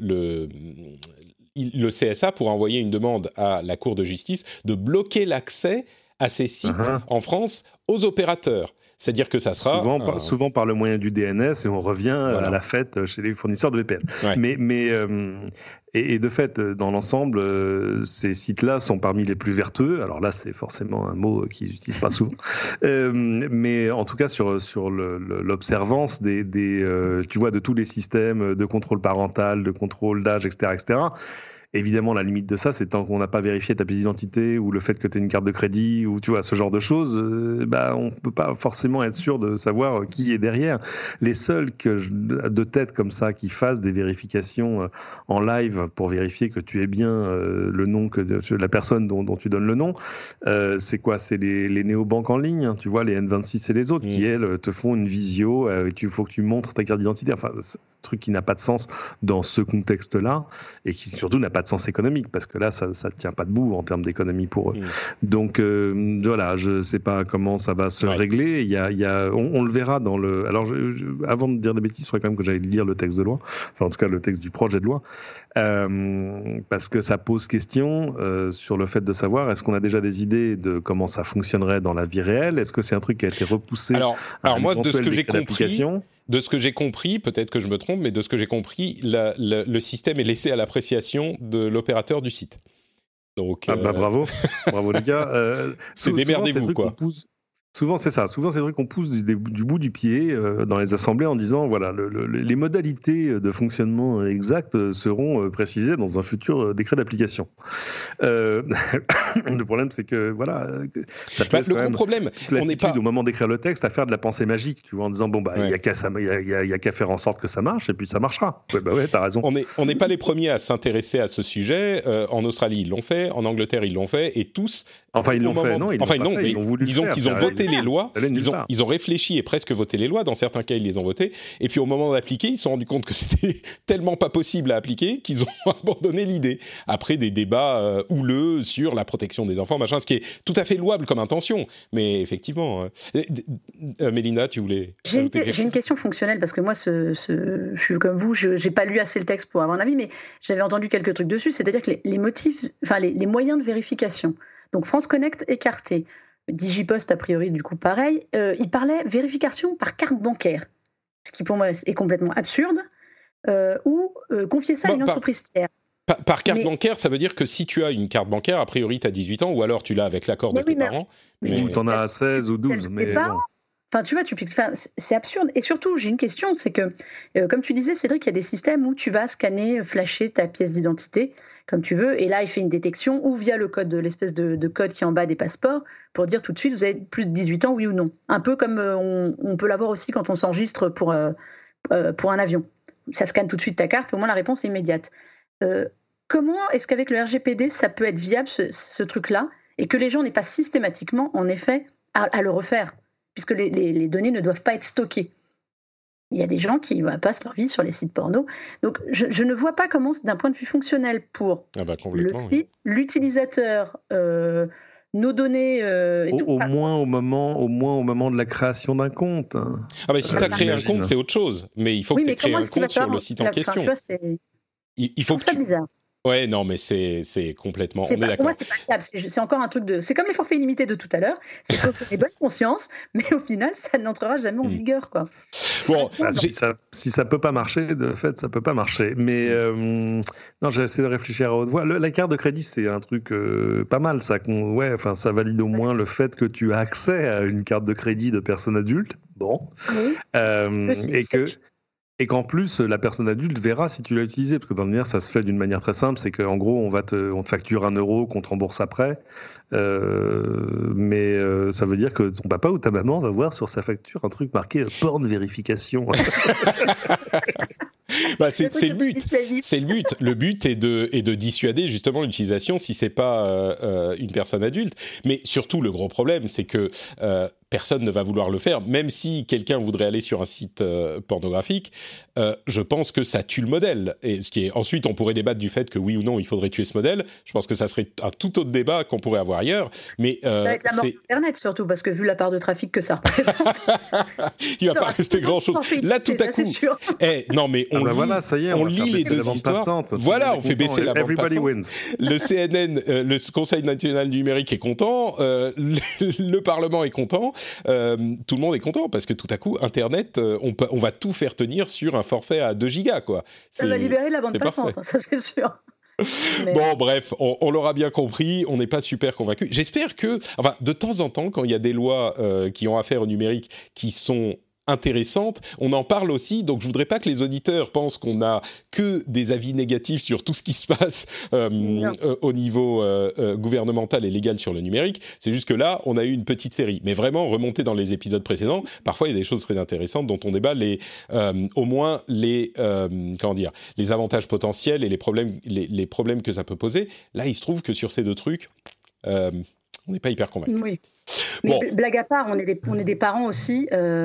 CSA pourra envoyer une demande à la Cour de justice de bloquer l'accès à ces sites en France aux opérateurs. C'est-à-dire que ça sera... Souvent par le moyen du DNS, et on revient à la fête chez les fournisseurs de VPN. Ouais. Et de fait, dans l'ensemble, ces sites-là sont parmi les plus vertueux. Alors là, c'est forcément un mot qu'ils n'utilisent pas souvent. Mais en tout cas, sur l'observance tu vois, de tous les systèmes de contrôle parental, de contrôle d'âge, etc., évidemment, la limite de ça, c'est tant qu'on n'a pas vérifié ta pièce d'identité ou le fait que tu aies une carte de crédit ou tu vois ce genre de choses, on peut pas forcément être sûr de savoir qui est derrière. Les seuls de tête comme ça qui fassent des vérifications en live pour vérifier que tu es bien le nom la personne dont tu donnes le nom, c'est quoi ? C'est les néobanques en ligne, hein, tu vois, les N26 et les autres qui elles te font une visio. Il faut que tu montres ta carte d'identité. Enfin, c'est un truc qui n'a pas de sens dans ce contexte-là et qui surtout n'a pas de sens économique, parce que là, ça ne tient pas debout en termes d'économie pour eux. Donc, voilà, je ne sais pas comment ça va se régler. On le verra dans le... Alors, avant de dire des bêtises, il faudrait quand même que j'aille lire le texte de loi, enfin, en tout cas, le texte du projet de loi, parce que ça pose question sur le fait de savoir, est-ce qu'on a déjà des idées de comment ça fonctionnerait dans la vie réelle ? Est-ce que c'est un truc qui a été repoussé ? Alors moi, de ce que j'ai compris, peut-être que je me trompe, mais de ce que j'ai compris, le système est laissé à l'appréciation de l'opérateur du site. Donc, bravo les gars. C'est démerdez-vous, quoi. Souvent, c'est ça. Souvent, c'est des trucs qu'on pousse du bout du pied dans les assemblées en disant, voilà, les modalités de fonctionnement exactes seront précisées dans un futur décret d'application. Le problème, c'est que, voilà, ça te laisse on n'est pas... au moment d'écrire le texte à faire de la pensée magique, tu vois, en disant, il n'y a qu'à faire en sorte que ça marche, et puis ça marchera. T'as raison. On n'est pas les premiers à s'intéresser à ce sujet. En Australie, ils l'ont fait. En Angleterre, ils l'ont fait. Et tous... Enfin, ils l'ont fait, non, ils ont voulu disons faire, qu'ils ont voté les lois, ils ont réfléchi et presque voté les lois, dans certains cas ils les ont votées, et puis au moment d'appliquer, ils se sont rendus compte que c'était tellement pas possible à appliquer qu'ils ont abandonné l'idée, après des débats houleux sur la protection des enfants, machin, ce qui est tout à fait louable comme intention, mais effectivement... Mélina, tu voulais... J'ai une question fonctionnelle, parce que moi, je suis comme vous, je n'ai pas lu assez le texte pour avoir un avis, mais j'avais entendu quelques trucs dessus, c'est-à-dire que les motifs, enfin les moyens de vérification, donc France Connect écarté, Digipost a priori du coup pareil, il parlait vérification par carte bancaire, ce qui pour moi est complètement absurde, ou confier ça à une entreprise tiers. Par carte bancaire, ça veut dire que si tu as une carte bancaire, a priori tu as 18 ans, ou alors tu l'as avec l'accord de tes parents. Ou tu en as 16 ou 12. Mais bon. Enfin, tu vois, c'est absurde. Et surtout, j'ai une question, c'est que, comme tu disais, Cédric, il y a des systèmes où tu vas scanner, flasher ta pièce d'identité, comme tu veux, et là, il fait une détection, ou via le code, l'espèce de code qui est en bas des passeports, pour dire tout de suite, vous avez plus de 18 ans, oui ou non. Un peu comme on peut l'avoir aussi quand on s'enregistre pour un avion. Ça scanne tout de suite ta carte, au moins la réponse est immédiate. Comment est-ce qu'avec le RGPD, ça peut être viable, ce truc-là, et que les gens n'aient pas systématiquement, en effet, à le refaire, puisque les données ne doivent pas être stockées. Il y a des gens qui passent leur vie sur les sites porno. Donc, je ne vois pas comment, d'un point de vue fonctionnel, pour le site, l'utilisateur, nos données et tout. Au moins au moment de la création d'un compte. Ah bah si tu as créé un compte, c'est autre chose. Mais il faut que tu aies créé un compte sur le site en question. Il faut que ça bizarre. Ouais, non, mais c'est complètement. On est d'accord. Pour moi, c'est pas fiable. C'est encore un truc de. C'est comme les forfaits illimités de tout à l'heure. C'est faut qu'on ait bonne conscience, mais au final, ça n'entrera jamais en vigueur, quoi. Bon, si ça peut pas marcher, de fait, ça peut pas marcher. Mais non, j'ai essayé de réfléchir à haute voix. La carte de crédit, c'est un truc pas mal, ça. Ça valide au moins le fait que tu as accès à une carte de crédit de personne adulte. Bon, et qu'en plus, la personne adulte verra si tu l'as utilisé. Parce que dans le ça se fait d'une manière très simple. C'est qu'en gros, on te facture 1 euro qu'on te rembourse après. Mais ça veut dire que ton papa ou ta maman va voir sur sa facture un truc marqué porn vérification. Bah c'est le but. C'est le but. Le but est de dissuader justement l'utilisation si c'est pas une personne adulte. Mais surtout, le gros problème, c'est que personne ne va vouloir le faire, même si quelqu'un voudrait aller sur un site pornographique. Je pense que ça tue le modèle. Et ensuite, on pourrait débattre du fait que oui ou non, il faudrait tuer ce modèle. Je pense que ça serait un tout autre débat qu'on pourrait avoir ailleurs. Mais avec la mort d'Internet surtout, parce que vu la part de trafic que ça représente, il va pas rester grand-chose. Là, tout à coup, non mais on lit les deux histoires. Voilà, on fait baisser la bande passante. Le CNN, le Conseil national du numérique est content. Le Parlement est content. Tout le monde est content parce que tout à coup, Internet, on va tout faire tenir sur un forfait à 2 gigas, quoi. Ça va libérer la bande passante, ça c'est sûr. Bon, bref, on l'aura bien compris, on n'est pas super convaincus. J'espère que, de temps en temps, quand il y a des lois qui ont affaire au numérique qui sont intéressantes, on en parle aussi. Donc je voudrais pas que les auditeurs pensent qu'on a que des avis négatifs sur tout ce qui se passe au niveau gouvernemental et légal sur le numérique. C'est juste que là, on a eu une petite série. Mais vraiment, remonter dans les épisodes précédents, parfois il y a des choses très intéressantes dont on débat au moins les avantages potentiels et les problèmes que ça peut poser. Là, il se trouve que sur ces 2 trucs, on n'est pas hyper convaincus. Oui. Mais blague à part, on est des parents aussi.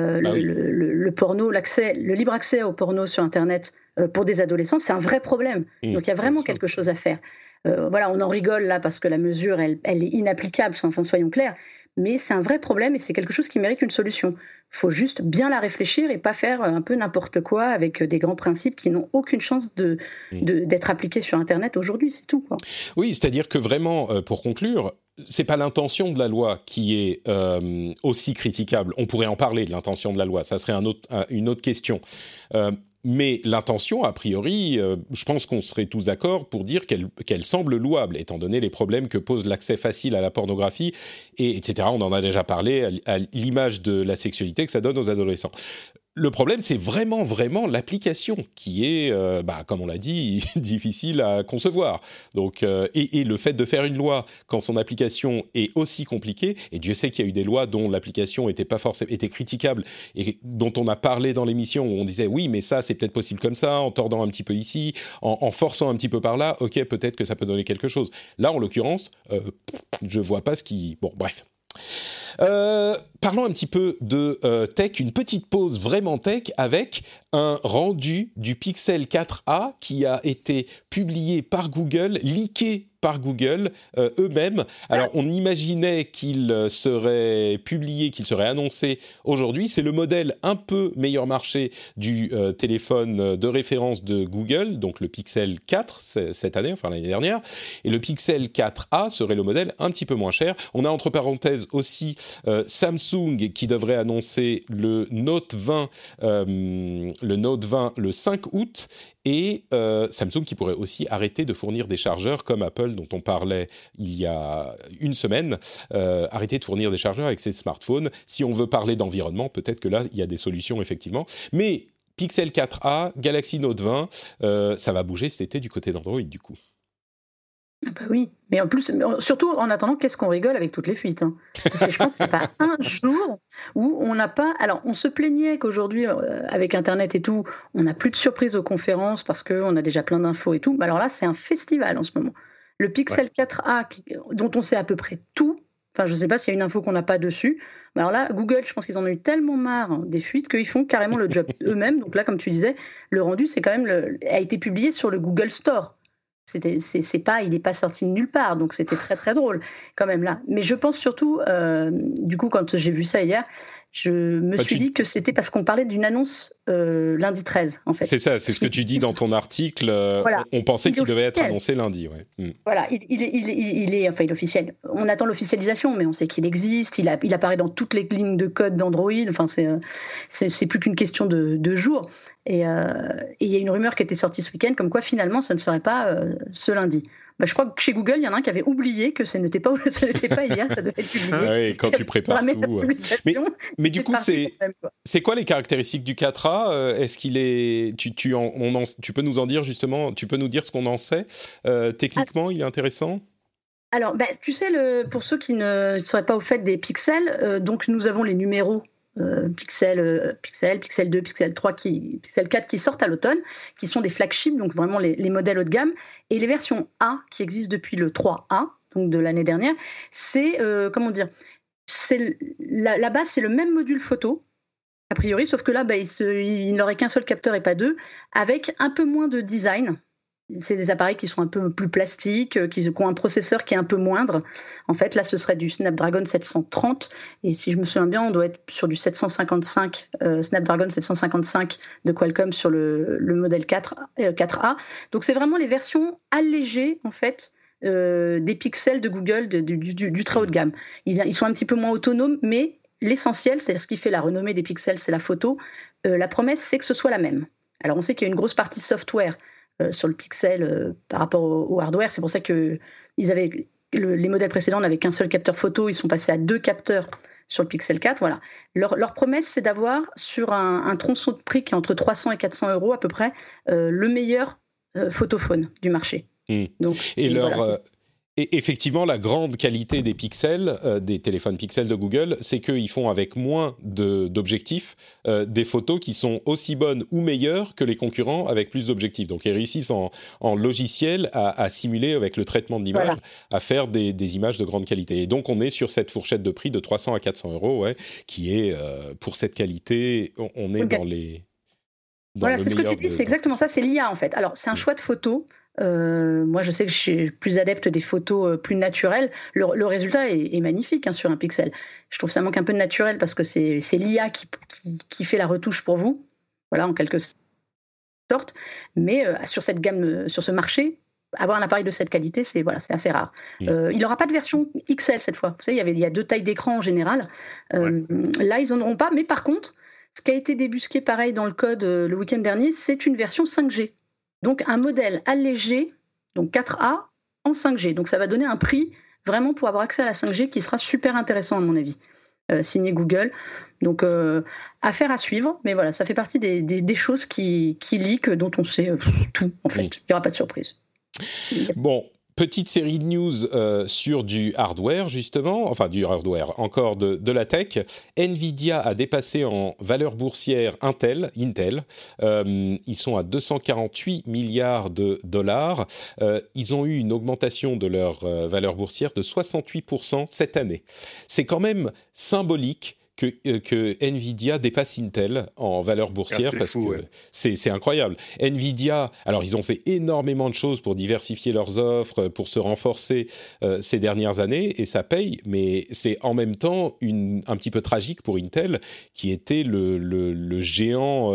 Le porno, le libre accès au porno sur Internet pour des adolescents, c'est un vrai problème. Donc il y a vraiment quelque chose à faire. On en rigole là parce que la mesure, elle est inapplicable, soyons clairs. Mais c'est un vrai problème et c'est quelque chose qui mérite une solution. Il faut juste bien la réfléchir et pas faire un peu n'importe quoi avec des grands principes qui n'ont aucune chance d'être appliqués sur Internet aujourd'hui, c'est tout, quoi. Oui, c'est-à-dire que vraiment, pour conclure, c'est pas l'intention de la loi qui est aussi critiquable. On pourrait en parler de l'intention de la loi, ça serait une autre question. Mais l'intention, a priori, je pense qu'on serait tous d'accord pour dire qu'elle semble louable, étant donné les problèmes que pose l'accès facile à la pornographie, etc. On en a déjà parlé, à l'image de la sexualité que ça donne aux adolescents. Le problème, c'est vraiment l'application qui est, comme on l'a dit, difficile à concevoir. Donc, et le fait de faire une loi quand son application est aussi compliquée, et Dieu sait qu'il y a eu des lois dont l'application était critiquable et dont on a parlé dans l'émission où on disait oui, mais ça c'est peut-être possible comme ça, en tordant un petit peu ici, en forçant un petit peu par là. Ok, peut-être que ça peut donner quelque chose. Là, en l'occurrence, je vois pas ce qui. Bon, bref. Parlons un petit peu de tech, une petite pause vraiment tech avec un rendu du Pixel 4a qui a été publié par Google, leaké par Google eux-mêmes. Alors, on imaginait qu'il serait publié, qu'il serait annoncé aujourd'hui. C'est le modèle un peu meilleur marché du téléphone de référence de Google, donc le Pixel 4 cette année, enfin l'année dernière. Et le Pixel 4a serait le modèle un petit peu moins cher. On a entre parenthèses aussi Samsung qui devrait annoncer le Note 20 le 5 août. Et Samsung qui pourrait aussi arrêter de fournir des chargeurs comme Apple dont on parlait il y a une semaine, arrêter de fournir des chargeurs avec ses smartphones. Si on veut parler d'environnement, peut-être que là, il y a des solutions effectivement. Mais Pixel 4a, Galaxy Note 20, ça va bouger cet été du côté d'Android du coup. Bah oui, mais en plus, surtout en attendant, qu'est-ce qu'on rigole avec toutes les fuites, hein. Parce que je pense qu'il n'y a pas un jour où on n'a pas... Alors, on se plaignait qu'aujourd'hui, avec Internet et tout, on n'a plus de surprises aux conférences parce qu'on a déjà plein d'infos et tout. Mais alors là, c'est un festival en ce moment. Le Pixel 4a, dont on sait à peu près tout, Enfin, je ne sais pas s'il y a une info qu'on n'a pas dessus. Mais alors là, Google, je pense qu'ils en ont eu tellement marre des fuites qu'ils font carrément le job eux-mêmes. Donc là, comme tu disais, le rendu, c'est quand même a été publié sur le Google Store. Il n'est pas sorti de nulle part, donc c'était très très drôle quand même là. Mais je pense surtout, du coup, quand j'ai vu ça hier, je me suis dit que c'était parce qu'on parlait d'une annonce lundi 13, en fait. C'est ça, c'est ce que tu dis dans ton article. Voilà. On pensait qu'il devait être annoncé lundi. Ouais. Voilà, il est officiel. On attend l'officialisation, mais on sait qu'il existe. Il apparaît dans toutes les lignes de code d'Android. Enfin, c'est plus qu'une question de jours. Et il y a une rumeur qui était sortie ce week-end, comme quoi finalement, ce ne serait pas ce lundi. Je crois que chez Google, il y en a un qui avait oublié que ce n'était pas hier, ça devait être publié. Oui, quand tu prépares tout. Mais du coup, c'est quoi les caractéristiques du 4A ? Est-ce qu'il est tu peux nous en dire justement, tu peux nous dire ce qu'on en sait techniquement, il est intéressant ? Alors, tu sais, pour ceux qui ne seraient pas au fait des pixels, donc nous avons les numéros. Pixel 2, Pixel 3, Pixel 4 qui sortent à l'automne, qui sont des flagships, donc vraiment les modèles haut de gamme, et les versions A qui existent depuis le 3A, donc de l'année dernière, c'est, la base, c'est le même module photo, a priori, sauf que là, il n'aurait qu'un seul capteur et pas deux, avec un peu moins de design. C'est des appareils qui sont un peu plus plastiques, qui ont un processeur qui est un peu moindre. En fait, là, ce serait du Snapdragon 730. Et si je me souviens bien, on doit être sur du 755, Snapdragon 755 de Qualcomm sur le modèle 4A. Donc, c'est vraiment les versions allégées, en fait, des pixels de Google, du très haut de gamme. Ils sont un petit peu moins autonomes, mais l'essentiel, c'est-à-dire ce qui fait la renommée des pixels, c'est la photo. La promesse, c'est que ce soit la même. Alors, on sait qu'il y a une grosse partie software sur le Pixel par rapport au hardware. C'est pour ça que les modèles précédents n'avaient qu'un seul capteur photo. Ils sont passés à 2 capteurs sur le Pixel 4. Voilà. Leur promesse, c'est d'avoir sur un tronçon de prix qui est entre 300 et 400 euros à peu près, le meilleur photophone du marché. Donc, et effectivement, la grande qualité des pixels, des téléphones pixels de Google, c'est qu'ils font avec moins d'objectifs des photos qui sont aussi bonnes ou meilleures que les concurrents avec plus d'objectifs. Donc, ils réussissent en logiciel à simuler avec le traitement de l'image, à faire des images de grande qualité. Et donc, on est sur cette fourchette de prix de 300 à 400 euros, qui est, pour cette qualité, on est dans les... Voilà, c'est ce que tu dis, c'est exactement ça, c'est l'IA en fait. Alors, c'est un choix de photo. Moi, je sais que je suis plus adepte des photos plus naturelles. Le résultat est magnifique sur un pixel. Je trouve que ça manque un peu de naturel parce que c'est l'IA qui fait la retouche pour vous, voilà, en quelque sorte. Mais sur cette gamme, sur ce marché, avoir un appareil de cette qualité, c'est assez rare. Il n'aura pas de version XL cette fois. Vous savez, il y a 2 tailles d'écran en général. Là, ils n'en auront pas. Mais par contre, ce qui a été débusqué pareil dans le code le week-end dernier, c'est une version 5G. Donc, un modèle allégé, donc 4A, en 5G. Donc, ça va donner un prix vraiment pour avoir accès à la 5G qui sera super intéressant, à mon avis, signé Google. Donc, affaire à suivre. Mais voilà, ça fait partie des choses qui leak, dont on sait tout, en fait. Il n'y aura pas de surprise. Bon. Petite série de news sur du hardware, justement, enfin du hardware, encore de la tech. Nvidia a dépassé en valeur boursière Intel. Ils sont à 248 milliards de dollars. Ils ont eu une augmentation de leur valeur boursière de 68% cette année. C'est quand même symbolique que Nvidia dépasse Intel en valeur boursière, parce que c'est incroyable. Nvidia, alors ils ont fait énormément de choses pour diversifier leurs offres, pour se renforcer ces dernières années, et ça paye, mais c'est en même temps un petit peu tragique pour Intel, qui était le géant...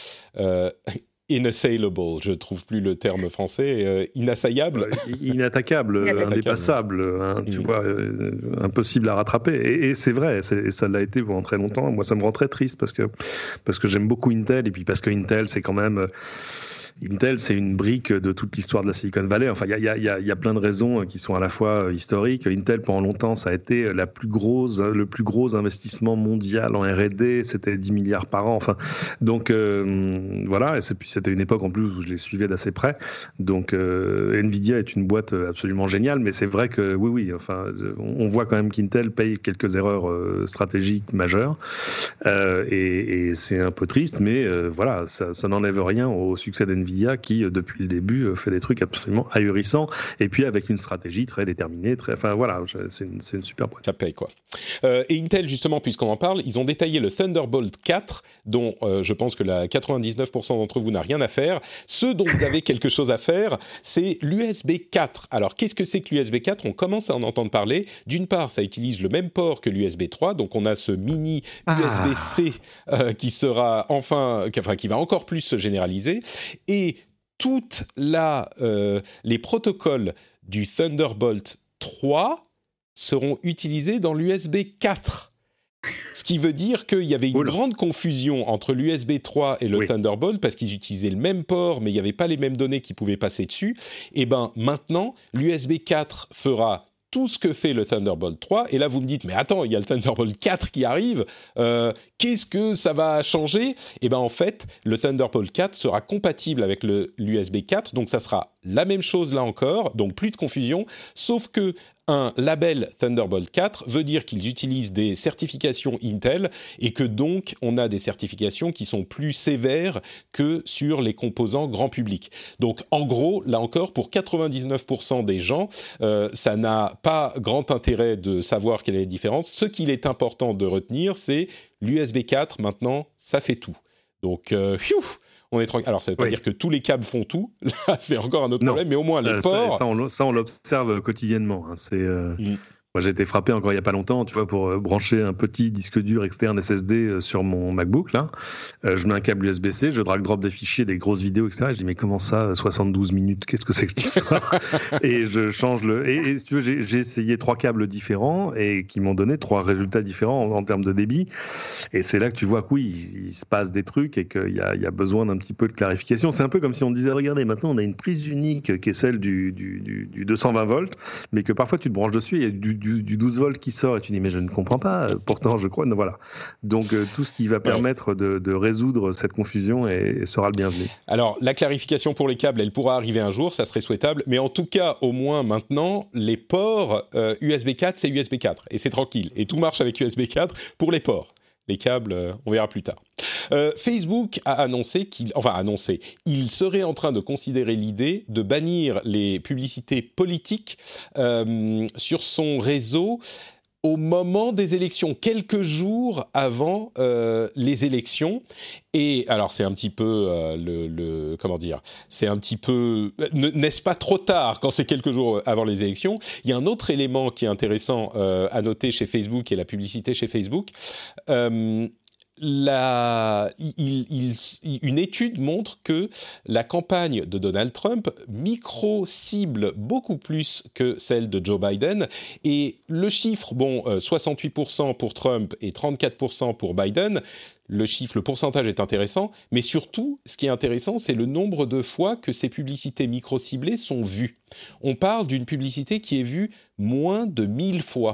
inassailable, je trouve plus le terme français, inassaillable. Inattaquable, indépassable, tu vois, impossible à rattraper. Et c'est vrai, ça l'a été pendant très longtemps. Moi, ça me rend très triste parce que j'aime beaucoup Intel, et puis parce que Intel, c'est quand même... Intel, c'est une brique de toute l'histoire de la Silicon Valley. Enfin, il y a plein de raisons qui sont à la fois historiques. Intel, pendant longtemps, ça a été le plus gros investissement mondial en R&D. C'était 10 milliards par an. Enfin, donc voilà. Et puis c'était une époque en plus où je les suivais d'assez près. Donc Nvidia est une boîte absolument géniale, mais c'est vrai que oui. Enfin, on voit quand même qu'Intel paye quelques erreurs stratégiques majeures, et c'est un peu triste, mais voilà, ça n'enlève rien au succès d'Nvidia Nvidia qui, depuis le début, fait des trucs absolument ahurissants, et puis avec une stratégie très déterminée, enfin voilà, c'est une super boîte. Ça paye, quoi. Et Intel, justement, puisqu'on en parle, ils ont détaillé le Thunderbolt 4, dont je pense que 99% d'entre vous n'a rien à faire. Ce dont vous avez quelque chose à faire, c'est l'USB 4. Alors, qu'est-ce que c'est que l'USB 4 ? On commence à en entendre parler. D'une part, ça utilise le même port que l'USB 3, donc on a ce mini USB-C qui sera qui va encore plus se généraliser. Et toutes les protocoles du Thunderbolt 3 seront utilisés dans l'USB 4. Ce qui veut dire qu'il y avait une grande confusion entre l'USB 3 et le Thunderbolt parce qu'ils utilisaient le même port, mais il n'y avait pas les mêmes données qui pouvaient passer dessus. Et bien maintenant, l'USB 4 fera tout ce que fait le Thunderbolt 3. Et là, vous me dites, mais attends, il y a le Thunderbolt 4 qui arrive. Qu'est-ce que ça va changer ? Et bien en fait, le Thunderbolt 4 sera compatible avec l'USB 4. Donc ça sera la même chose là encore. Donc plus de confusion. Sauf que un label Thunderbolt 4 veut dire qu'ils utilisent des certifications Intel et que donc on a des certifications qui sont plus sévères que sur les composants grand public. Donc en gros, là encore, pour 99% des gens, ça n'a pas grand intérêt de savoir quelle est la différence. Ce qu'il est important de retenir, c'est l'USB 4, maintenant, ça fait tout. Donc, on est tranquille. Alors, ça ne veut pas dire que tous les câbles font tout. Là, c'est encore un autre problème, mais au moins les ports... Ça, on l'observe quotidiennement. Hein. Moi, j'ai été frappé encore il n'y a pas longtemps, tu vois, pour brancher un petit disque dur externe SSD sur mon MacBook, là. Je mets un câble USB-C, je drag-drop des fichiers, des grosses vidéos, etc. Et je dis, mais comment ça, 72 minutes, qu'est-ce que c'est que cette histoire ? Et je change et si tu veux, j'ai essayé 3 câbles différents et qui m'ont donné 3 résultats différents en termes de débit. Et c'est là que tu vois que oui, il se passe des trucs et qu'il y a besoin d'un petit peu de clarification. C'est un peu comme si on disait, regardez, maintenant, on a une prise unique qui est celle du 220 volts, mais que parfois tu te branches dessus, il y a du 12 volts qui sort et tu dis mais je ne comprends pas, pourtant je crois, voilà. Donc tout ce qui va permettre de résoudre cette confusion sera le bienvenu. Alors la clarification pour les câbles, elle pourra arriver un jour, ça serait souhaitable, mais en tout cas au moins maintenant les ports USB 4 c'est USB 4 et c'est tranquille et tout marche avec USB 4 pour les ports. Les câbles, on verra plus tard. Facebook a annoncé il serait en train de considérer l'idée de bannir les publicités politiques sur son réseau au moment des élections, quelques jours avant les élections. Et alors c'est un petit peu comment dire, c'est un petit peu, n'est-ce pas trop tard quand c'est quelques jours avant les élections. Il y a un autre élément qui est intéressant à noter chez Facebook et la publicité chez Facebook. Une étude montre que la campagne de Donald Trump micro-cible beaucoup plus que celle de Joe Biden. Et le chiffre, 68% pour Trump et 34% pour Biden, le pourcentage est intéressant, mais surtout, ce qui est intéressant, c'est le nombre de fois que ces publicités micro-ciblées sont vues. On parle d'une publicité qui est vue moins de 1000 fois.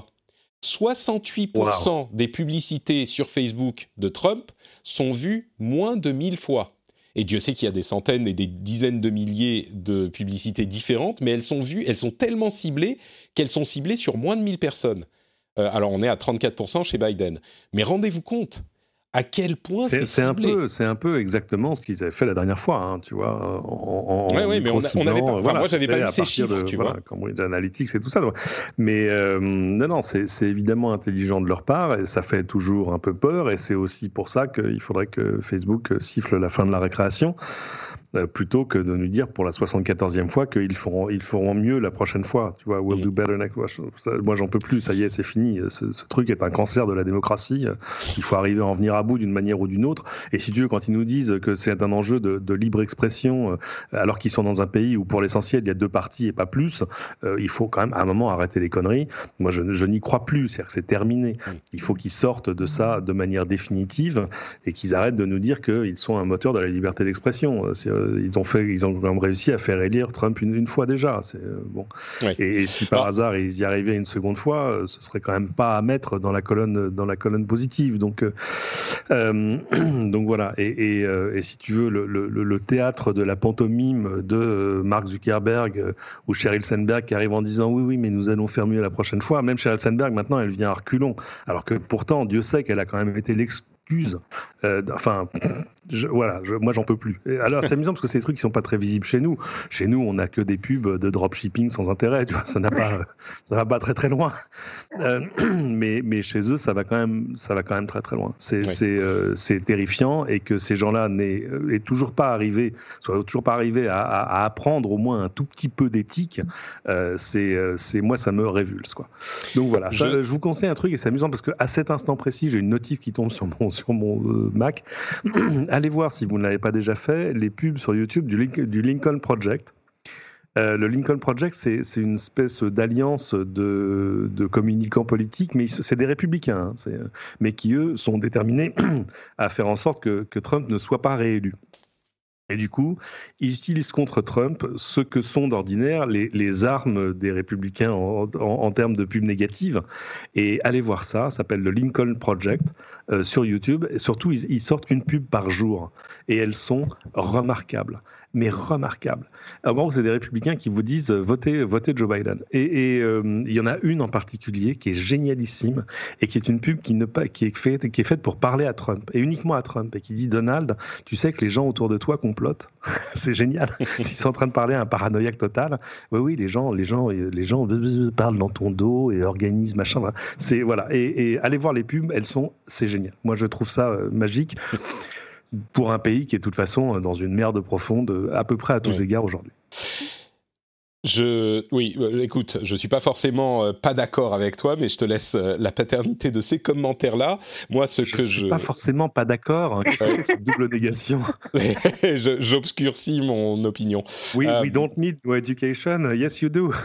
68% des publicités sur Facebook de Trump sont vues moins de 1000 fois. Et Dieu sait qu'il y a des centaines et des dizaines de milliers de publicités différentes, mais elles sont vues, elles sont tellement ciblées qu'elles sont ciblées sur moins de 1000 personnes. Alors on est à 34% chez Biden. Mais rendez-vous compte à quel point c'est ciblé. C'est un peu exactement ce qu'ils avaient fait la dernière fois, hein, tu vois. Oui, mais on n'avait pas. Enfin, moi, j'avais pas lu ces chiffres, tu vois. Cambridge Analytics et tout ça. Mais non, c'est évidemment intelligent de leur part et ça fait toujours un peu peur. Et c'est aussi pour ça qu'il faudrait que Facebook siffle la fin de la récréation. Plutôt que de nous dire pour la 74e fois qu'ils feront mieux la prochaine fois. Tu vois, we'll do better next. Moi, j'en peux plus. Ça y est, c'est fini. Ce truc est un cancer de la démocratie. Il faut arriver à en venir à bout d'une manière ou d'une autre. Et si tu veux, quand ils nous disent que c'est un enjeu de libre expression, alors qu'ils sont dans un pays où, pour l'essentiel, il y a 2 partis et pas plus, il faut quand même, à un moment, arrêter les conneries. Moi, je n'y crois plus. C'est-à-dire que c'est terminé. Il faut qu'ils sortent de ça de manière définitive et qu'ils arrêtent de nous dire qu'ils sont un moteur de la liberté d'expression. Ils ont quand même réussi à faire élire Trump une fois déjà. Bon. Oui. Et si par hasard ils y arrivaient une seconde fois, ce serait quand même pas à mettre dans la colonne positive. Donc voilà. Et si tu veux le théâtre de la pantomime de Mark Zuckerberg ou Sheryl Sandberg qui arrive en disant oui mais nous allons faire mieux la prochaine fois. Même Sheryl Sandberg maintenant elle vient à reculons. Alors que pourtant Dieu sait qu'elle a quand même été l'excuse. moi j'en peux plus. Et alors c'est amusant parce que c'est des trucs qui sont pas très visibles chez nous. Chez nous, on n'a que des pubs de dropshipping sans intérêt, tu vois, ça va pas très très loin. Mais chez eux, ça va quand même très très loin. C'est terrifiant, et que ces gens-là soient toujours pas arrivés à apprendre au moins un tout petit peu d'éthique. Moi, ça me révulse, quoi. Donc voilà, je vous conseille un truc, et c'est amusant parce que à cet instant précis, j'ai une notif qui tombe sur mon Mac. Allez voir, si vous ne l'avez pas déjà fait, les pubs sur YouTube du Lincoln Project. Le Lincoln Project, c'est une espèce d'alliance de communicants politiques, mais c'est des républicains, mais qui, eux, sont déterminés à faire en sorte que Trump ne soit pas réélu. Et du coup, ils utilisent contre Trump ce que sont d'ordinaire les armes des républicains en termes de pub négative. Et allez voir ça s'appelle le Lincoln Project sur YouTube. Et surtout, ils sortent une pub par jour. Et elles sont remarquables. Mais remarquables. Alors, c'est des républicains qui vous disent votez Joe Biden. Et il y en a une en particulier qui est génialissime, et qui est une pub qui est faite pour parler à Trump, et uniquement à Trump, et qui dit: Donald, tu sais que les gens autour de toi complotent. C'est génial. S'ils sont en train de parler à un paranoïaque total, oui, les gens parlent dans ton dos et organisent machin. Voilà. Et allez voir les pubs, c'est génial. Moi, je trouve ça magique. Pour un pays qui est de toute façon dans une merde profonde à peu près à tous égards aujourd'hui. Écoute, je suis pas forcément pas d'accord avec toi, mais je te laisse la paternité de ces commentaires-là. Moi, je suis pas forcément pas d'accord. Qu'est-ce que c'est que cette double négation? J'obscurcis mon opinion. We don't need no education. Yes, you do.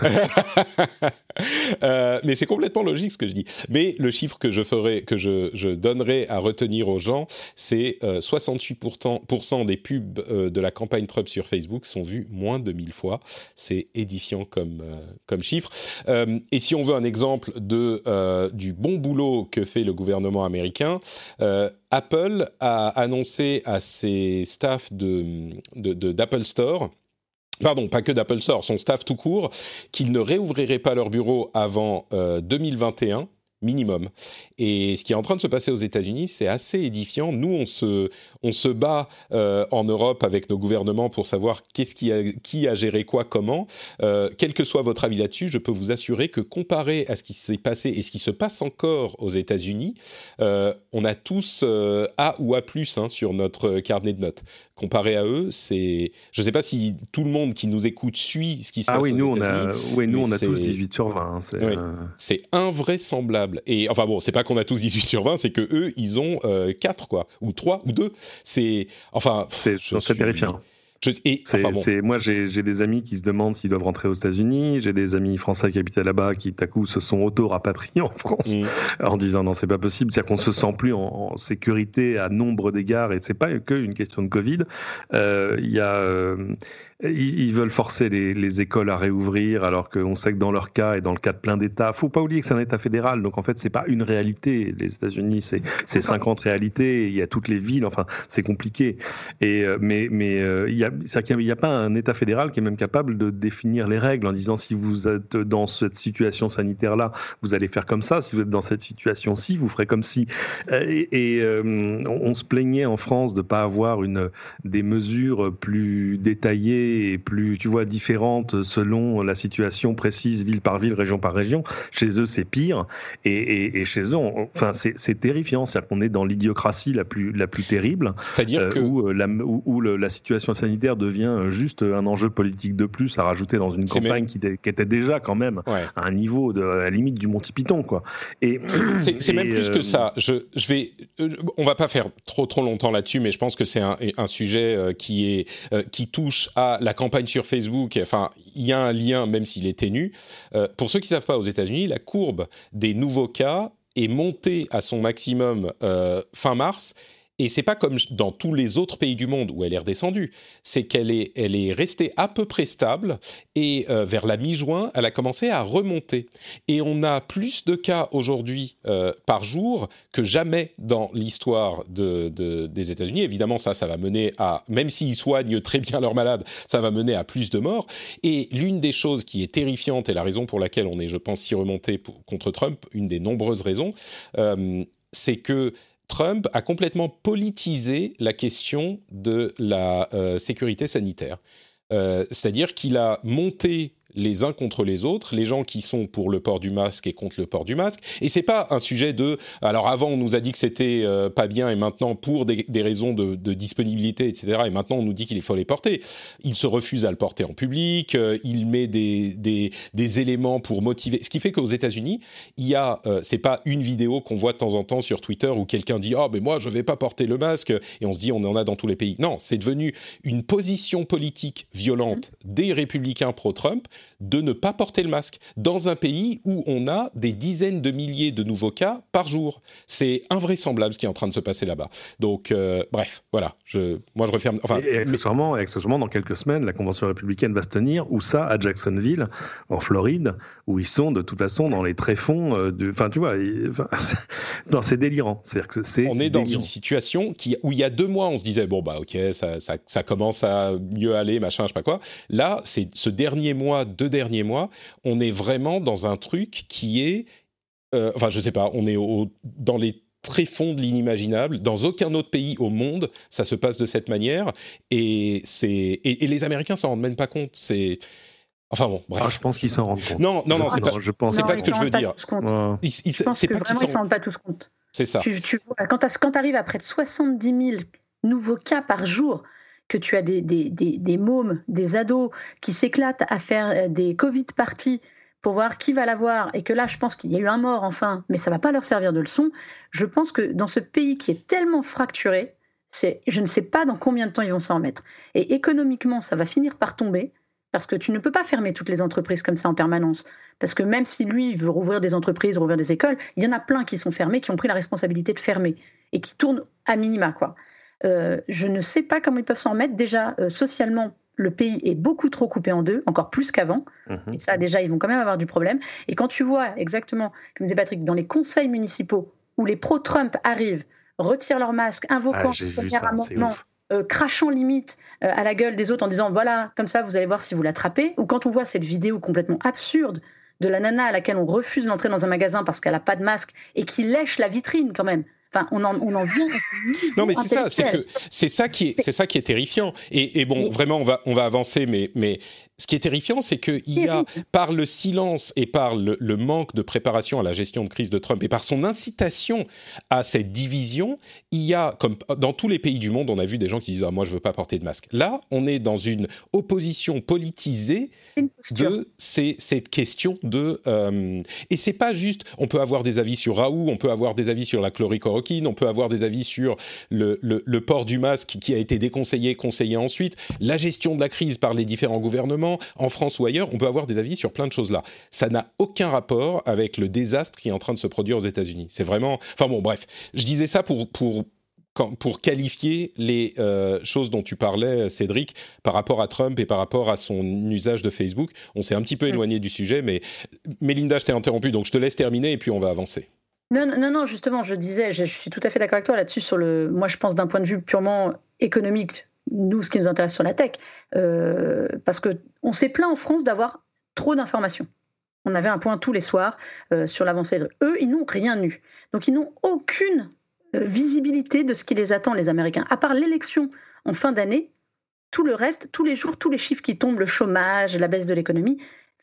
Mais c'est complètement logique ce que je dis. Mais le chiffre que je donnerai à retenir aux gens, c'est 68% des pubs de la campagne Trump sur Facebook sont vues moins de 1000 fois. C'est édifiant comme chiffre. Et si on veut un exemple du bon boulot que fait le gouvernement américain, Apple a annoncé à ses staffs d'Apple Store, pardon, pas que d'Apple Store, son staff tout court, qu'ils ne réouvriraient pas leur bureau avant 2021 minimum. Et ce qui est en train de se passer aux États-Unis, c'est assez édifiant. Nous, on se bat en Europe avec nos gouvernements pour savoir qui a géré quoi, comment. Quel que soit votre avis là-dessus, je peux vous assurer que comparé à ce qui s'est passé et ce qui se passe encore aux États-Unis, on a tous A ou A+, sur notre carnet de notes. Comparé à eux, je ne sais pas si tout le monde qui nous écoute suit ce qui se passe aux États-Unis. Nous, on a tous 18 sur 20. C'est invraisemblable. Et enfin bon, c'est pas qu'on a tous 18 sur 20, c'est que eux, ils ont 4, quoi, ou 3, ou 2. C'est terrifiant. Moi, j'ai des amis qui se demandent s'ils doivent rentrer aux États-Unis. J'ai des amis français qui habitaient là-bas qui, tout à coup, se sont auto-rapatriés en France en disant non, c'est pas possible. C'est-à-dire qu'on se sent plus en sécurité à nombre d'égards, et c'est pas que une question de Covid. Ils veulent forcer les écoles à réouvrir, alors qu'on sait que dans leur cas et dans le cas de plein d'États, faut pas oublier que c'est un État fédéral, donc en fait c'est pas une réalité. Les États-Unis, c'est 50 réalités, il y a toutes les villes, enfin c'est compliqué. Mais il y a pas un État fédéral qui est même capable de définir les règles en disant si vous êtes dans cette situation sanitaire là, vous allez faire comme ça. Si vous êtes dans cette situation-ci, vous ferez comme si. On se plaignait en France de pas avoir des mesures plus détaillées et plus, différentes selon la situation précise, ville par ville, région par région. Chez eux, c'est pire. Et chez eux, c'est terrifiant. C'est-à-dire qu'on est dans l'idiocratie la plus terrible. C'est-à-dire où la situation sanitaire devient juste un enjeu politique de plus à rajouter dans une campagne qui était déjà quand même à un niveau à la limite du Monty Python, quoi. C'est même plus que ça. On va pas faire trop longtemps là-dessus, mais je pense que c'est un sujet qui touche à la campagne sur Facebook. Enfin, il y a un lien, même s'il est ténu. Pour ceux qui savent pas, aux États-Unis, la courbe des nouveaux cas est montée à son maximum fin mars. Et c'est pas comme dans tous les autres pays du monde où elle est redescendue. C'est qu'elle est restée à peu près stable, et vers la mi-juin, elle a commencé à remonter. Et on a plus de cas aujourd'hui par jour que jamais dans l'histoire des États-Unis. Évidemment, ça va mener à, même s'ils soignent très bien leurs malades, ça va mener à plus de morts. Et l'une des choses qui est terrifiante, et la raison pour laquelle on est, je pense, si remonté contre Trump, une des nombreuses raisons, c'est que Trump a complètement politisé la question de la sécurité sanitaire. C'est-à-dire qu'il a monté les uns contre les autres, les gens qui sont pour le port du masque et contre le port du masque. Et c'est pas un sujet de... Alors avant, on nous a dit que c'était pas bien, et maintenant, pour des raisons de disponibilité, etc., et maintenant, on nous dit qu'il faut les porter. Il se refuse à le porter en public, il met des éléments pour motiver... Ce qui fait qu'aux États-Unis, il y a... c'est pas une vidéo qu'on voit de temps en temps sur Twitter où quelqu'un dit « Ah, mais moi, je vais pas porter le masque », et on se dit « On en a dans tous les pays ». Non, c'est devenu une position politique violente des républicains pro-Trump de ne pas porter le masque dans un pays où on a des dizaines de milliers de nouveaux cas par jour. C'est invraisemblable ce qui est en train de se passer là-bas. Donc, bref, voilà. Moi, je referme... Enfin, et accessoirement, dans quelques semaines, la convention républicaine va se tenir, où ça, à Jacksonville, en Floride, où ils sont de toute façon dans les tréfonds Enfin, tu vois, non, c'est délirant. C'est-à-dire que on est dans une situation où il y a 2 mois, on se disait, bon, bah, ok, ça commence à mieux aller, machin, je sais pas quoi. Là, c'est ce dernier mois, 2 derniers mois, on est vraiment dans un truc qui est... enfin, je sais pas, on est dans les tréfonds de l'inimaginable. Dans aucun autre pays au monde, ça se passe de cette manière. Et les Américains s'en rendent même pas compte. Enfin bon, bref. Je pense qu'ils s'en rendent compte. Non, c'est pas ce que je veux dire. Je pense que vraiment, ils s'en rendent pas tous compte. C'est ça. Quand tu arrives à près de 70 000 nouveaux cas par jour, que tu as des mômes, des ados qui s'éclatent à faire des Covid parties pour voir qui va l'avoir, et que là, je pense qu'il y a eu un mort, enfin, mais ça ne va pas leur servir de leçon. Je pense que dans ce pays qui est tellement fracturé, je ne sais pas dans combien de temps ils vont s'en remettre. Et économiquement, ça va finir par tomber, parce que tu ne peux pas fermer toutes les entreprises comme ça en permanence. Parce que même si lui veut rouvrir des entreprises, rouvrir des écoles, il y en a plein qui sont fermées, qui ont pris la responsabilité de fermer, et qui tournent à minima, quoi. Je ne sais pas comment ils peuvent s'en remettre. Déjà, socialement, le pays est beaucoup trop coupé en deux, encore plus qu'avant. Et ça, déjà, ils vont quand même avoir du problème. Et quand tu vois exactement, comme disait Patrick, dans les conseils municipaux où les pro-Trump arrivent, retirent leur masque, invoquant le premier amendement, crachant limite à la gueule des autres en disant « Voilà, comme ça, vous allez voir si vous l'attrapez », ou quand on voit cette vidéo complètement absurde de la nana à laquelle on refuse l'entrée dans un magasin parce qu'elle n'a pas de masque et qui lèche la vitrine quand même. Enfin, on en vient. Non, mais c'est ça qui est terrifiant. Et bon, vraiment, on va avancer, mais ce qui est terrifiant, c'est qu'il y a, par le silence et par le manque de préparation à la gestion de crise de Trump et par son incitation à cette division, il y a, comme dans tous les pays du monde, on a vu des gens qui disent « Ah, moi, je veux pas porter de masque ». Là, on est dans une opposition politisée de cette question de... et c'est pas juste... On peut avoir des avis sur Raoult, on peut avoir des avis sur la chlorichloroquine, on peut avoir des avis sur le port du masque qui a été déconseillé, conseillé ensuite, la gestion de la crise par les différents gouvernements, en France ou ailleurs, on peut avoir des avis sur plein de choses là. Ça n'a aucun rapport avec le désastre qui est en train de se produire aux États-Unis. C'est vraiment... Enfin bon, bref. Je disais ça pour qualifier les choses dont tu parlais, Cédric, par rapport à Trump et par rapport à son usage de Facebook. On s'est un petit peu éloigné du sujet, mais Mélinda, je t'ai interrompu, donc je te laisse terminer et puis on va avancer. Non, justement, je disais, je suis tout à fait d'accord avec toi là-dessus, moi je pense d'un point de vue purement économique, nous, ce qui nous intéresse sur la tech, parce qu'on s'est plaint en France d'avoir trop d'informations. On avait un point tous les soirs sur l'avancée. Eux, ils n'ont rien eu. Donc, ils n'ont aucune visibilité de ce qui les attend, les Américains. À part l'élection en fin d'année, tout le reste, tous les jours, tous les chiffres qui tombent, le chômage, la baisse de l'économie,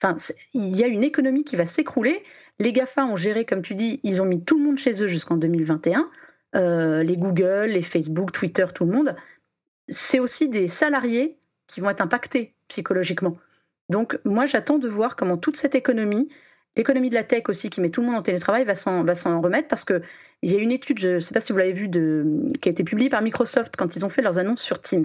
il y a une économie qui va s'écrouler. Les GAFA ont géré, comme tu dis, ils ont mis tout le monde chez eux jusqu'en 2021. Les Google, les Facebook, Twitter, tout le monde. C'est aussi des salariés qui vont être impactés psychologiquement. Donc, moi, j'attends de voir comment toute cette économie, l'économie de la tech aussi, qui met tout le monde en télétravail, va s'en remettre, parce qu'il y a une étude, je ne sais pas si vous l'avez vue, qui a été publiée par Microsoft quand ils ont fait leurs annonces sur Teams.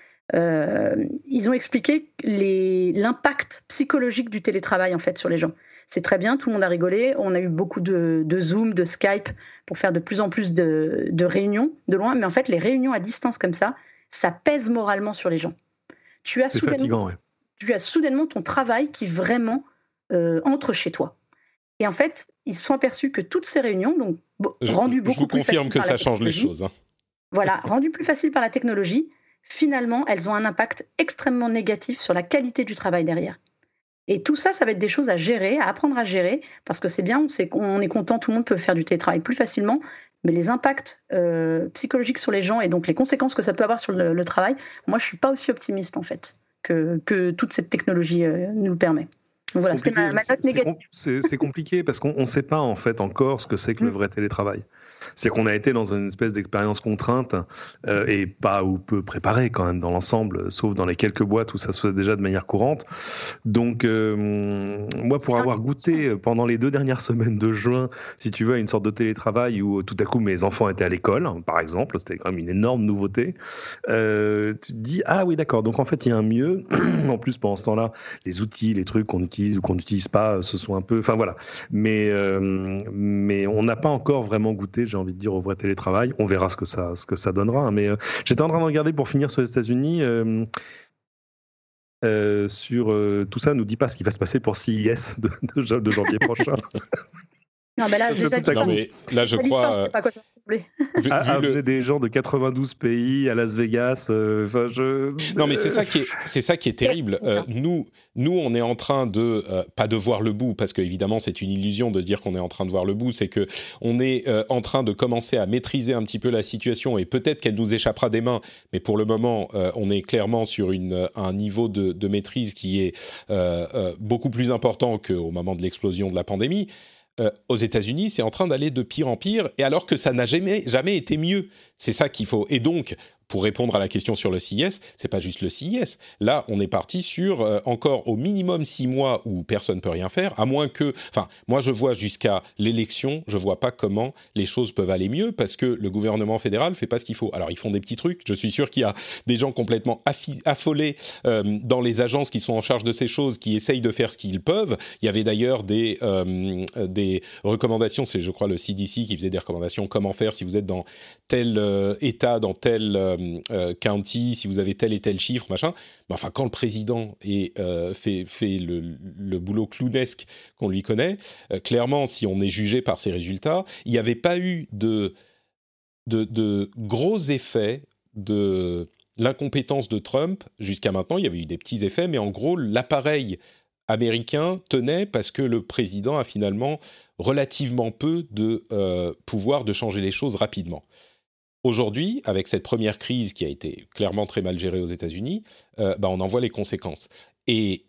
Ils ont expliqué l'impact psychologique du télétravail, en fait, sur les gens. C'est très bien, tout le monde a rigolé. On a eu beaucoup de Zoom, de Skype, pour faire de plus en plus de réunions de loin. Mais en fait, les réunions à distance comme ça pèse moralement sur les gens. C'est fatigant, ouais. Tu as soudainement ton travail qui vraiment entre chez toi. Et en fait, ils se sont aperçus que toutes ces réunions, donc rendues beaucoup plus faciles par la technologie... Je vous confirme que ça change les choses. Voilà, rendues plus faciles par la technologie, finalement, elles ont un impact extrêmement négatif sur la qualité du travail derrière. Et tout ça, ça va être des choses à gérer, à apprendre à gérer, parce que c'est bien, on est content, tout le monde peut faire du télétravail plus facilement, Mais les impacts psychologiques sur les gens et donc les conséquences que ça peut avoir sur le travail, moi, je ne suis pas aussi optimiste, en fait, que toute cette technologie nous le permet. Donc voilà, c'était ma note négative. C'est compliqué parce qu'on ne sait pas, en fait, encore ce que c'est que le vrai télétravail. C'est-à-dire qu'on a été dans une espèce d'expérience contrainte et pas ou peu préparée quand même dans l'ensemble, sauf dans les quelques boîtes où ça se fait déjà de manière courante. Donc, moi, pour avoir goûté pendant les 2 dernières semaines de juin, si tu veux, à une sorte de télétravail où tout à coup mes enfants étaient à l'école, par exemple, c'était quand même une énorme nouveauté, tu te dis, ah oui, d'accord, donc en fait, il y a un mieux. En plus, pendant ce temps-là, les outils, les trucs qu'on utilise ou qu'on n'utilise pas, ce sont un peu... Enfin, voilà. Mais on n'a pas encore vraiment goûté, j'ai envie de dire, au vrai télétravail. On verra ce que ça donnera. Mais j'étais en train de regarder pour finir sur les États-Unis. Sur tout ça, nous dit pas ce qui va se passer pour CES de janvier prochain. Non, mais là, je crois. Amener des gens de 92 pays à Las Vegas. Non, mais c'est ça qui est terrible. Nous, on est en train de pas de voir le bout, parce qu'évidemment, c'est une illusion de se dire qu'on est en train de voir le bout. C'est que on est en train de commencer à maîtriser un petit peu la situation et peut-être qu'elle nous échappera des mains. Mais pour le moment, on est clairement sur un niveau de maîtrise qui est beaucoup plus important qu'au moment de l'explosion de la pandémie. Aux États-Unis, c'est en train d'aller de pire en pire, et alors que ça n'a jamais été mieux. C'est ça qu'il faut. Et donc, pour répondre à la question sur le CES, c'est pas juste le CES. Là, on est parti sur encore au minimum 6 mois où personne peut rien faire, à moins que... Enfin, moi, je vois jusqu'à l'élection, je vois pas comment les choses peuvent aller mieux, parce que le gouvernement fédéral fait pas ce qu'il faut. Alors, ils font des petits trucs. Je suis sûr qu'il y a des gens complètement affolés dans les agences qui sont en charge de ces choses, qui essayent de faire ce qu'ils peuvent. Il y avait d'ailleurs des recommandations, c'est je crois le CDC qui faisait des recommandations, comment faire si vous êtes dans tel État, dans tel county, si vous avez tel et tel chiffre, machin. Mais enfin, quand le président fait le boulot clownesque qu'on lui connaît, clairement, si on est jugé par ses résultats, il n'y avait pas eu de gros effets de l'incompétence de Trump jusqu'à maintenant. Il y avait eu des petits effets, mais en gros, l'appareil américain tenait parce que le président a finalement relativement peu de pouvoir de changer les choses rapidement. Aujourd'hui, avec cette première crise qui a été clairement très mal gérée aux États-Unis, on en voit les conséquences. Et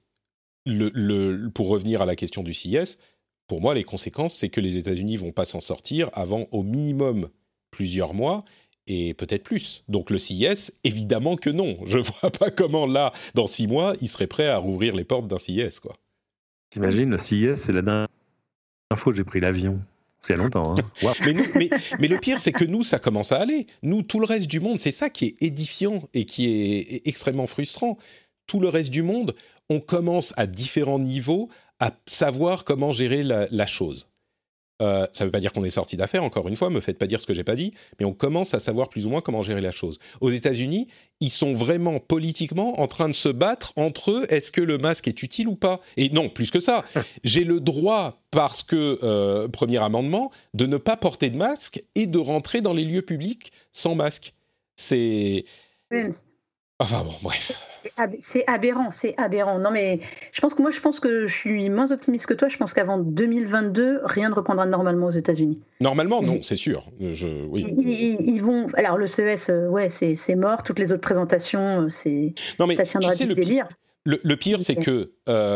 pour revenir à la question du CES, pour moi, les conséquences, c'est que les États-Unis vont pas s'en sortir avant au minimum plusieurs mois et peut-être plus. Donc le CES, évidemment que non. Je vois pas comment là, dans 6 mois, ils seraient prêts à rouvrir les portes d'un CES, quoi. T'imagines, le CES, c'est la dernière fois que j'ai pris l'avion. C'est longtemps, hein. Wow. Mais le pire, c'est que nous, ça commence à aller. Nous, tout le reste du monde, c'est ça qui est édifiant et qui est extrêmement frustrant. Tout le reste du monde, on commence à différents niveaux à savoir comment gérer la chose. Ça ne veut pas dire qu'on est sorti d'affaire, encore une fois, me faites pas dire ce que j'ai pas dit, mais on commence à savoir plus ou moins comment gérer la chose. Aux États-Unis, ils sont vraiment politiquement en train de se battre entre eux, est-ce que le masque est utile ou pas ? Et non, plus que ça, j'ai le droit, parce que, premier amendement, de ne pas porter de masque et de rentrer dans les lieux publics sans masque. C'est... Enfin bon, bref. C'est aberrant. Non, mais je pense que je suis moins optimiste que toi. Je pense qu'avant 2022, rien ne reprendra normalement aux États-Unis. Normalement, non, c'est sûr. Oui. Ils vont. Alors le CES, c'est mort. Toutes les autres présentations, ça tiendra du délire. Le pire, c'est que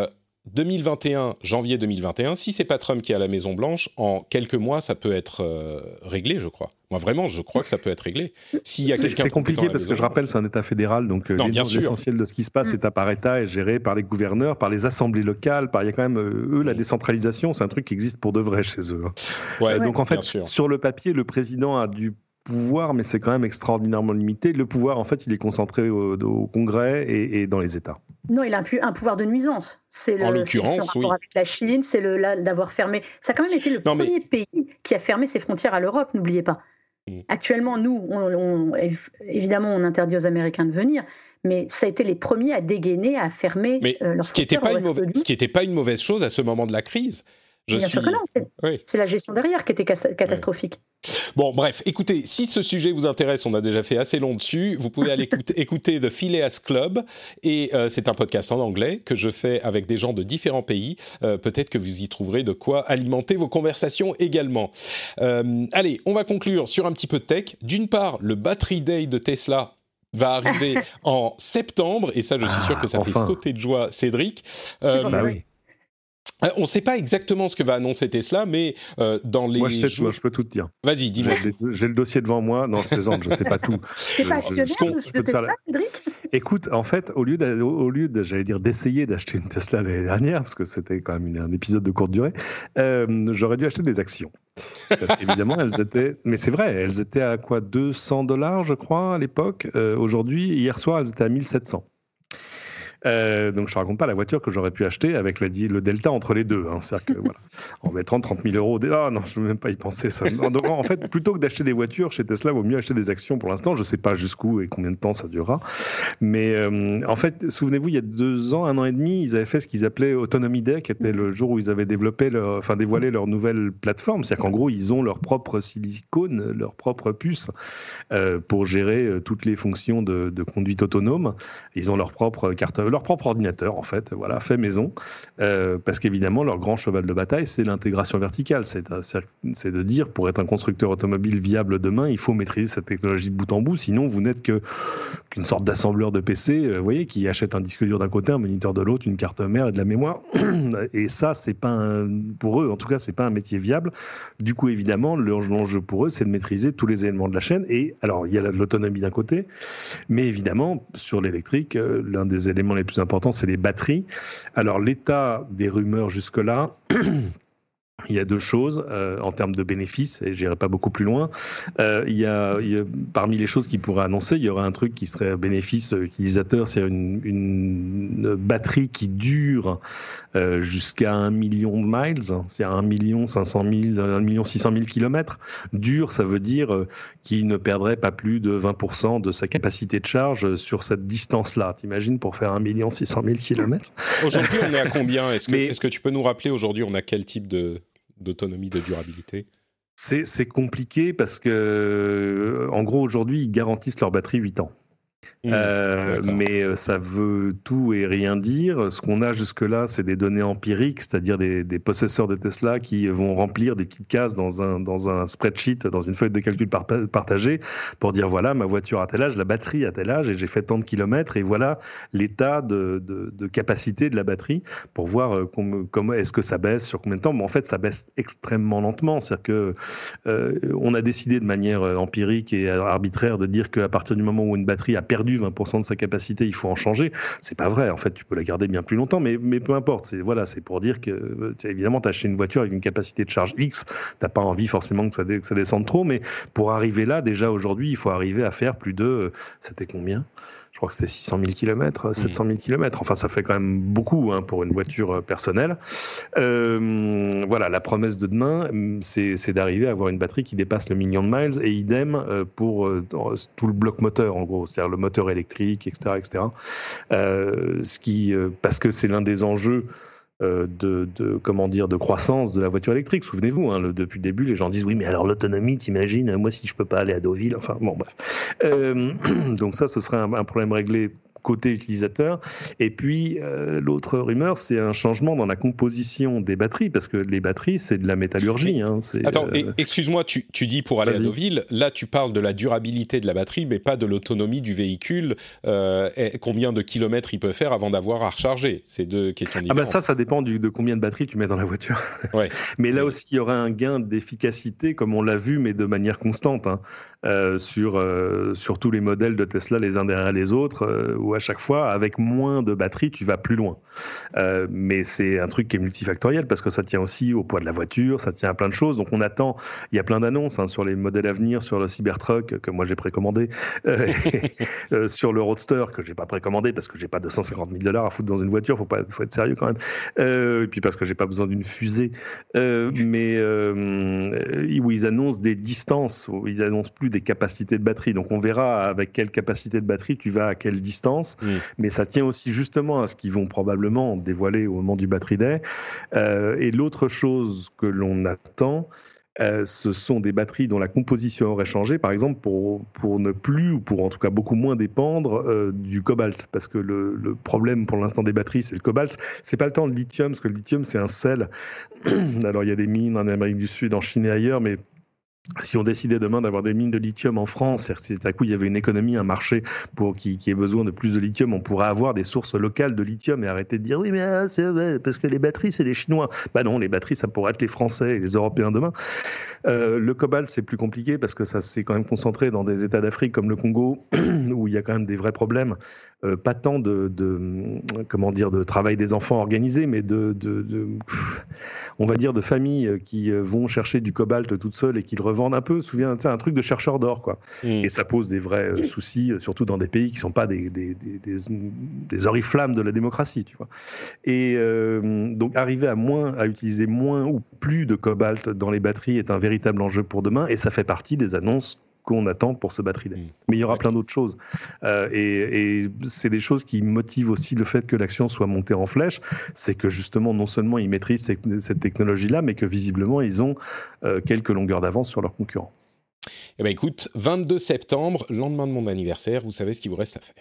2021, janvier 2021, si c'est pas Trump qui est à la Maison Blanche, en quelques mois, ça peut être réglé, je crois. Moi, vraiment, je crois que ça peut être réglé. S'il y a quelqu'un c'est compliqué parce que je rappelle, c'est un État fédéral, donc l'essentiel de ce qui se passe, État par État, est géré par les gouverneurs, par les assemblées locales. Il y a quand même la décentralisation, c'est un truc qui existe pour de vrai chez eux. Ouais, donc en fait, sur le papier, le président a du pouvoir, mais c'est quand même extraordinairement limité. Le pouvoir, en fait, il est concentré au Congrès et dans les États. Non, il a un pouvoir de nuisance. En l'occurrence, oui. Avec la Chine, c'est d'avoir fermé. Ça a quand même été le premier pays qui a fermé ses frontières à l'Europe, n'oubliez pas. Actuellement, nous, évidemment, on interdit aux Américains de venir, mais ça a été les premiers à dégainer, à fermer leurs frontières. Ce qui n'était pas une mauvaise chose à ce moment de la crise. Bien sûr que non, c'est la gestion derrière qui était catastrophique. Bon, bref, écoutez, si ce sujet vous intéresse, on a déjà fait assez long dessus, vous pouvez aller écouter The Phileas Club, et c'est un podcast en anglais que je fais avec des gens de différents pays. Peut-être que vous y trouverez de quoi alimenter vos conversations également. Allez, on va conclure sur un petit peu de tech. D'une part, le Battery Day de Tesla va arriver en septembre, et ça, je suis sûr que ça fait sauter de joie Cédric. Oui. On ne sait pas exactement ce que va annoncer Tesla, mais dans les moi, je peux tout te dire. Vas-y, dis-moi. J'ai le dossier devant moi. Non, je plaisante, je ne sais pas tout. T'es passionné de Tesla, Cédric ? Écoute, en fait, au lieu j'allais dire d'essayer d'acheter une Tesla l'année dernière, parce que c'était quand même un épisode de courte durée, j'aurais dû acheter des actions. Parce qu'évidemment, mais c'est vrai, elles étaient à quoi, $200, je crois, à l'époque. Aujourd'hui, hier soir, elles étaient à 1700. Donc je ne raconte pas la voiture que j'aurais pu acheter avec le delta entre les deux. C'est-à-dire que voilà, en mettant 30 000 euros. Ah non, je ne veux même pas y penser. Ça. En fait, plutôt que d'acheter des voitures chez Tesla, il vaut mieux acheter des actions pour l'instant. Je ne sais pas jusqu'où et combien de temps ça durera. Mais en fait, souvenez-vous, il y a 2 ans, 1 an et demi, ils avaient fait ce qu'ils appelaient Autonomy Day, qui était le jour où ils avaient dévoilé leur nouvelle plateforme. C'est-à-dire qu'en gros, ils ont leur propre silicone, leur propre puce pour gérer toutes les fonctions de conduite autonome. Ils ont leur propre ordinateur, en fait, voilà, fait maison, parce qu'évidemment, leur grand cheval de bataille, c'est l'intégration verticale. C'est de dire, pour être un constructeur automobile viable demain, il faut maîtriser cette technologie de bout en bout, sinon vous n'êtes qu'une sorte d'assembleur de PC, vous voyez, qui achète un disque dur d'un côté, un moniteur de l'autre, une carte mère et de la mémoire. Et ça, c'est pas pour eux, en tout cas, c'est pas un métier viable. Du coup, évidemment, l'enjeu pour eux, c'est de maîtriser tous les éléments de la chaîne. Et alors, il y a l'autonomie d'un côté, mais évidemment, sur l'électrique, l'un des éléments les plus importants, c'est les batteries. Alors, l'état des rumeurs jusque-là, il y a 2 choses en termes de bénéfices, et je n'irai pas beaucoup plus loin. Il y a, parmi les choses qu'ils pourraient annoncer, il y aurait un truc qui serait bénéfice utilisateur, c'est une batterie qui dure jusqu'à 1 million de miles, c'est-à-dire 1 500 000, 1 600 000 kilomètres. Dure, ça veut dire qu'il ne perdrait pas plus de 20% de sa capacité de charge sur cette distance-là. T'imagines, pour faire 1 600 000 kilomètres. Aujourd'hui, on est à combien ? Est-ce que tu peux nous rappeler aujourd'hui, on a quel type d'autonomie, de durabilité ? C'est compliqué parce que, en gros, aujourd'hui, ils garantissent leur batterie 8 ans. Mais ça veut tout et rien dire. Ce qu'on a jusque-là, c'est des données empiriques, c'est-à-dire des possesseurs de Tesla qui vont remplir des petites cases dans un spreadsheet, dans une feuille de calcul partagée, pour dire voilà, ma voiture a tel âge, la batterie a tel âge, et j'ai fait tant de kilomètres, et voilà l'état de capacité de la batterie, pour voir comment est-ce que ça baisse, sur combien de temps. Mais en fait, ça baisse extrêmement lentement. C'est-à-dire que on a décidé de manière empirique et arbitraire de dire qu'à partir du moment où une batterie a perdu 20% de sa capacité, il faut en changer. C'est pas vrai. En fait, tu peux la garder bien plus longtemps, mais peu importe. C'est pour dire que, évidemment, tu as acheté une voiture avec une capacité de charge X, t'as pas envie forcément que ça descende trop, mais pour arriver là, déjà aujourd'hui, il faut arriver à faire plus de, c'était combien ? Je crois que c'était 600 000 km, 700 000 km. Enfin, ça fait quand même beaucoup pour une voiture personnelle. Voilà, la promesse de demain, c'est d'arriver à avoir une batterie qui dépasse le 1 million de miles, et idem pour tout le bloc moteur, en gros, c'est-à-dire le moteur électrique, etc. Parce que c'est l'un des enjeux de croissance de la voiture électrique. Souvenez-vous, depuis le début, les gens disent oui, mais alors l'autonomie, t'imagines, moi si je peux pas aller à Deauville, enfin bon bref. Donc ça, ce serait un problème réglé côté utilisateur. Et puis, l'autre rumeur, c'est un changement dans la composition des batteries, parce que les batteries, c'est de la métallurgie. Attends, excuse-moi, tu dis pour aller à Deauville, là tu parles de la durabilité de la batterie, mais pas de l'autonomie du véhicule, combien de kilomètres il peut faire avant d'avoir à recharger. C'est 2 questions différentes. Ça dépend de combien de batteries tu mets dans la voiture. Ouais. Mais là aussi, il y aura un gain d'efficacité, comme on l'a vu, mais de manière constante, sur tous les modèles de Tesla, les uns derrière les autres, où à chaque fois, avec moins de batterie, tu vas plus loin. Mais c'est un truc qui est multifactoriel, parce que ça tient aussi au poids de la voiture, ça tient à plein de choses. Donc on attend, il y a plein d'annonces sur les modèles à venir, sur le Cybertruck, que moi j'ai précommandé, sur le Roadster, que j'ai pas précommandé, parce que j'ai pas $250 000 à foutre dans une voiture, faut être sérieux quand même. Et puis parce que j'ai pas besoin d'une fusée. Mais où ils annoncent des distances, où ils annoncent plus des capacités de batterie. Donc on verra avec quelle capacité de batterie tu vas à quelle distance. performance, mais ça tient aussi justement à ce qu'ils vont probablement dévoiler au moment du Battery Day. Et l'autre chose que l'on attend, ce sont des batteries dont la composition aurait changé, par exemple pour ne plus, ou pour en tout cas beaucoup moins dépendre du cobalt, parce que le problème pour l'instant des batteries, c'est le cobalt. C'est pas le temps de lithium, parce que le lithium, c'est un sel. Alors il y a des mines en Amérique du Sud, en Chine et ailleurs, mais si on décidait demain d'avoir des mines de lithium en France, si tout à coup il y avait une économie, un marché qui ait besoin de plus de lithium, on pourrait avoir des sources locales de lithium et arrêter de dire oui mais c'est vrai, parce que les batteries c'est les Chinois. Bah non, les batteries ça pourrait être les Français et les Européens demain. Le cobalt c'est plus compliqué parce que ça s'est quand même concentré dans des États d'Afrique comme le Congo où il y a quand même des vrais problèmes. Pas tant de travail des enfants organisé, mais on va dire de familles qui vont chercher du cobalt toutes seules et qui le revendent un peu. Souviens, un truc de chercheur d'or, quoi. Et ça pose des vrais soucis, surtout dans des pays qui sont pas des oriflammes de la démocratie, tu vois. Et donc arriver à utiliser moins ou plus de cobalt dans les batteries est un véritable enjeu pour demain, et ça fait partie des annonces qu'on attend pour ce Battery Day. Mais il y aura plein d'autres choses. Et c'est des choses qui motivent aussi le fait que l'action soit montée en flèche. C'est que justement, non seulement ils maîtrisent cette technologie-là, mais que visiblement, ils ont quelques longueurs d'avance sur leurs concurrents. Eh bien écoute, 22 septembre, lendemain de mon anniversaire, vous savez ce qu'il vous reste à faire.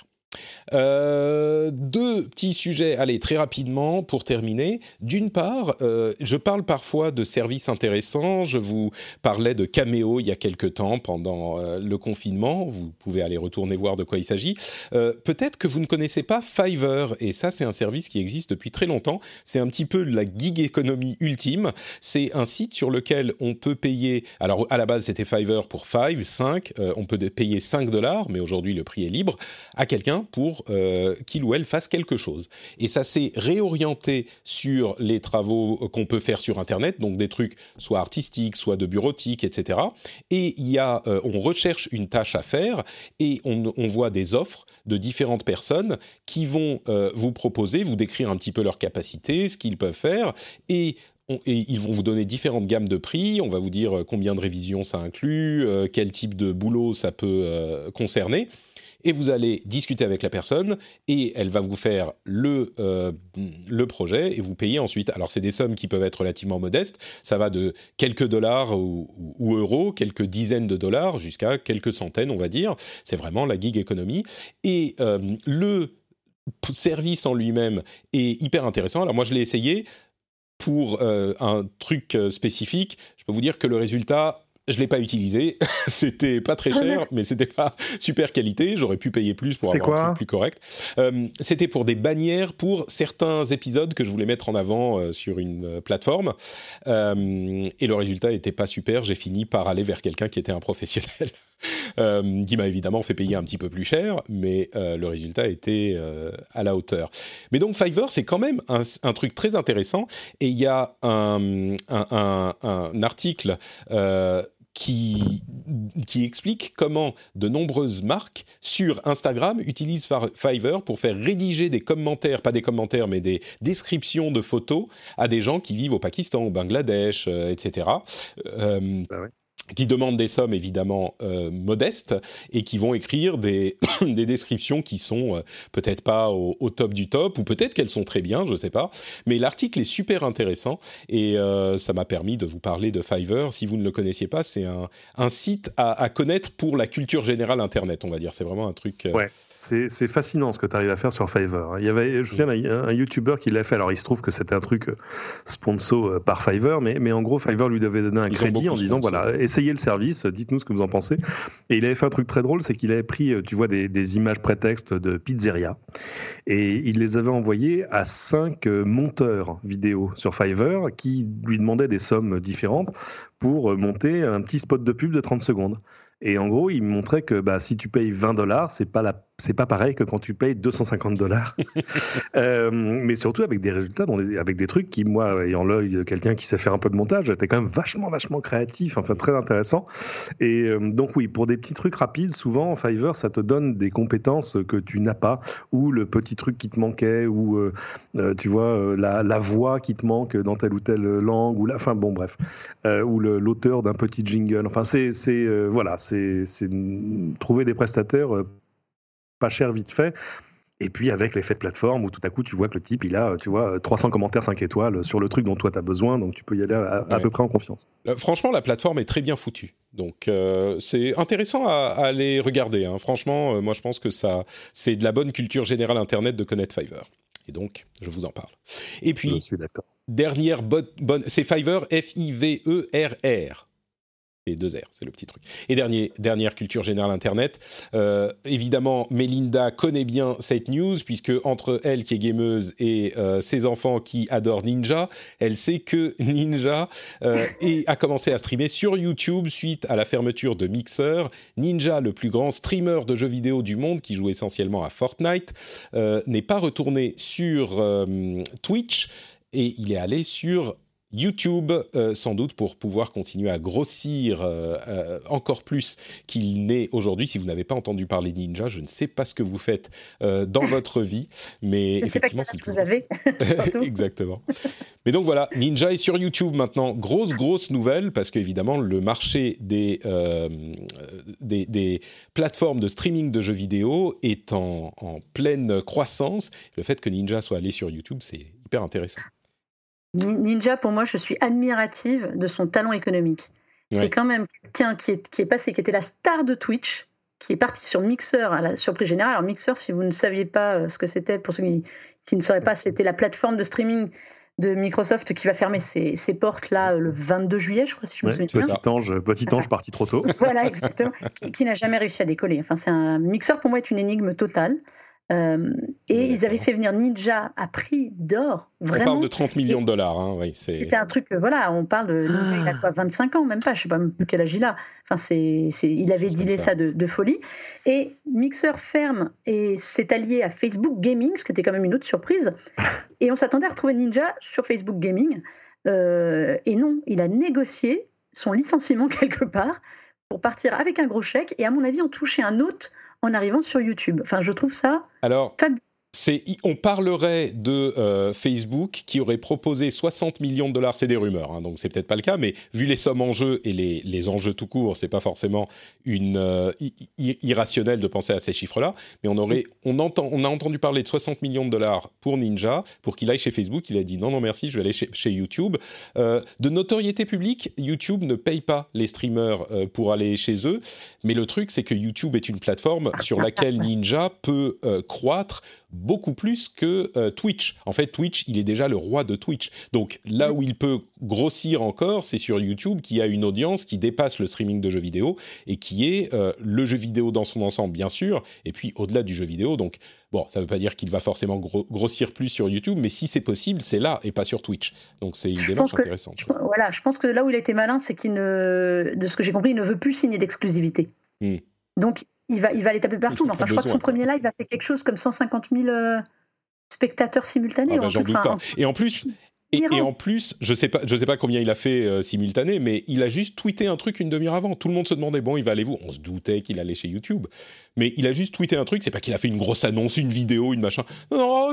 Deux petits sujets, allez, très rapidement pour terminer. D'une part, je parle parfois de services intéressants. Je vous parlais de Cameo il y a quelque temps pendant le confinement. Vous pouvez aller retourner voir de quoi il s'agit. Peut-être que vous ne connaissez pas Fiverr, et ça c'est un service qui existe depuis très longtemps. C'est un petit peu la gig économie ultime. C'est un site sur lequel on peut payer, alors à la base c'était Fiverr pour 5, on peut payer $5, mais aujourd'hui le prix est libre, à quelqu'un pour qu'il ou elle fasse quelque chose. Et ça s'est réorienté sur les travaux qu'on peut faire sur Internet, donc des trucs soit artistiques, soit de bureautique, etc. Et on recherche une tâche à faire et on voit des offres de différentes personnes qui vont vous décrire un petit peu leurs capacités, ce qu'ils peuvent faire, et ils vont vous donner différentes gammes de prix. On va vous dire combien de révisions ça inclut, quel type de boulot ça peut concerner. Et vous allez discuter avec la personne et elle va vous faire le projet et vous payer ensuite. Alors, c'est des sommes qui peuvent être relativement modestes. Ça va de quelques dollars ou euros, quelques dizaines de dollars, jusqu'à quelques centaines, on va dire. C'est vraiment la gig economy. Et le service en lui-même est hyper intéressant. Alors, moi, je l'ai essayé pour un truc spécifique. Je peux vous dire que le résultat... Je ne l'ai pas utilisé, c'était pas très cher, mais c'était pas super qualité, j'aurais pu payer plus pour avoir un truc plus correct. C'était pour des bannières pour certains épisodes que je voulais mettre en avant sur une plateforme, et le résultat n'était pas super, j'ai fini par aller vers quelqu'un qui était un professionnel, qui m'a évidemment fait payer un petit peu plus cher, mais le résultat était à la hauteur. Mais donc Fiverr, c'est quand même un truc très intéressant, et il y a un article qui explique comment de nombreuses marques sur Instagram utilisent Fiverr pour faire rédiger des commentaires, pas des commentaires, mais des descriptions de photos à des gens qui vivent au Pakistan, au Bangladesh, etc. Qui demandent des sommes évidemment modestes et qui vont écrire des descriptions qui sont peut-être pas au top du top, ou peut-être qu'elles sont très bien, je sais pas. Mais l'article est super intéressant et ça m'a permis de vous parler de Fiverr. Si vous ne le connaissiez pas, c'est un site à connaître pour la culture générale Internet, on va dire. C'est vraiment un truc... Ouais. C'est fascinant ce que tu arrives à faire sur Fiverr. Je me souviens un YouTuber qui l'a fait. Alors, il se trouve que c'était un truc sponsor par Fiverr, mais en gros, Fiverr lui devait donner un crédit en disant, voilà, essayez le service, dites-nous ce que vous en pensez. Et il avait fait un truc très drôle, c'est qu'il avait pris, tu vois, des images prétextes de pizzeria, et il les avait envoyées à 5 monteurs vidéo sur Fiverr qui lui demandaient des sommes différentes pour monter un petit spot de pub de 30 secondes. Et en gros, il me montrait que si tu payes $20, c'est pas pareil que quand tu payes $250. Mais surtout avec des résultats, avec des trucs qui, moi, ayant l'œil de quelqu'un qui sait faire un peu de montage, était quand même vachement créatif, enfin très intéressant. Et donc oui, pour des petits trucs rapides, souvent Fiverr, ça te donne des compétences que tu n'as pas, ou le petit truc qui te manquait, ou tu vois la voix qui te manque dans telle ou telle langue, ou enfin bon bref, ou l'auteur d'un petit jingle. Enfin c'est trouver des prestataires pas cher vite fait. Et puis avec l'effet de plateforme où tout à coup tu vois que le type il a 300 commentaires 5 étoiles sur le truc dont toi tu as besoin, donc tu peux y aller à peu près en confiance. Franchement, la plateforme est très bien foutue. Donc c'est intéressant à aller regarder. Hein. Franchement, moi je pense que c'est de la bonne culture générale Internet de connaître Fiverr. Et donc, je vous en parle. Et puis, je suis d'accord. Dernière bonne, c'est Fiverr, Fiverr. Et 2 R, c'est le petit truc. Et dernière culture générale Internet. Évidemment, Mélinda connaît bien cette news, puisque entre elle qui est gameuse et ses enfants qui adorent Ninja, elle sait que Ninja a commencé à streamer sur YouTube suite à la fermeture de Mixer. Ninja, le plus grand streamer de jeux vidéo du monde, qui joue essentiellement à Fortnite, n'est pas retourné sur Twitch, et il est allé sur YouTube, sans doute pour pouvoir continuer à grossir encore plus qu'il n'est aujourd'hui. Si vous n'avez pas entendu parler de Ninja, je ne sais pas ce que vous faites dans votre vie, mais effectivement, c'est plus. Vous avez. Exactement. Mais donc voilà, Ninja est sur YouTube maintenant. Grosse nouvelle, parce qu'évidemment, le marché des plateformes de streaming de jeux vidéo est en pleine croissance. Le fait que Ninja soit allé sur YouTube, c'est hyper intéressant. Ninja, pour moi, je suis admirative de son talent économique. Ouais. C'est quand même quelqu'un qui était la star de Twitch, qui est parti sur Mixer à la surprise générale. Alors Mixer, si vous ne saviez pas ce que c'était, pour ceux qui ne sauraient pas, c'était la plateforme de streaming de Microsoft qui va fermer ses portes là le 22 juillet, je crois, si je me souviens bien. Petit ange parti trop tôt. Voilà, exactement. qui n'a jamais réussi à décoller. Enfin, Mixer, pour moi, est une énigme totale. Ils avaient fait venir Ninja à prix d'or. Vraiment. On parle de 30 millions de dollars. Hein, oui, c'était un truc, on parle de Ninja, il a quoi, 25 ans, même pas, je ne sais pas même plus quel âge il a. Enfin, il avait dealé ça de folie. Et Mixer ferme et s'est allié à Facebook Gaming, ce qui était quand même une autre surprise. Et on s'attendait à retrouver Ninja sur Facebook Gaming. Et non, il a négocié son licenciement quelque part pour partir avec un gros chèque et à mon avis en toucher un autre en arrivant sur YouTube. Enfin, je trouve ça fabuleux. On parlerait de Facebook qui aurait proposé 60 millions de dollars, c'est des rumeurs, hein, donc c'est peut-être pas le cas, mais vu les sommes en jeu et les enjeux tout court, c'est pas forcément irrationnel de penser à ces chiffres-là, mais on a entendu parler de 60 millions de dollars pour Ninja, pour qu'il aille chez Facebook. Il a dit non merci, je vais aller chez YouTube. De notoriété publique, YouTube ne paye pas les streamers pour aller chez eux, mais le truc c'est que YouTube est une plateforme sur laquelle Ninja peut croître beaucoup plus que Twitch. En fait, Twitch, il est déjà le roi de Twitch. Donc là où il peut grossir encore, c'est sur YouTube, qui a une audience qui dépasse le streaming de jeux vidéo et qui est le jeu vidéo dans son ensemble, bien sûr, et puis au-delà du jeu vidéo. Donc bon, ça ne veut pas dire qu'il va forcément grossir plus sur YouTube, mais si c'est possible, c'est là et pas sur Twitch. Donc c'est une démarche intéressante. Je pense que là où il a été malin, c'est de ce que j'ai compris, il ne veut plus signer d'exclusivité. Donc il va aller taper partout. Enfin, je crois que son premier live a fait quelque chose comme 150 000 spectateurs simultanés. J'en doute pas. Et en plus, je sais pas combien il a fait simultané, mais il a juste tweeté un truc une demi-heure avant. Tout le monde se demandait, bon, il va aller où ? On se doutait qu'il allait chez YouTube. Mais il a juste tweeté un truc, c'est pas qu'il a fait une grosse annonce, une vidéo, une machin. Non,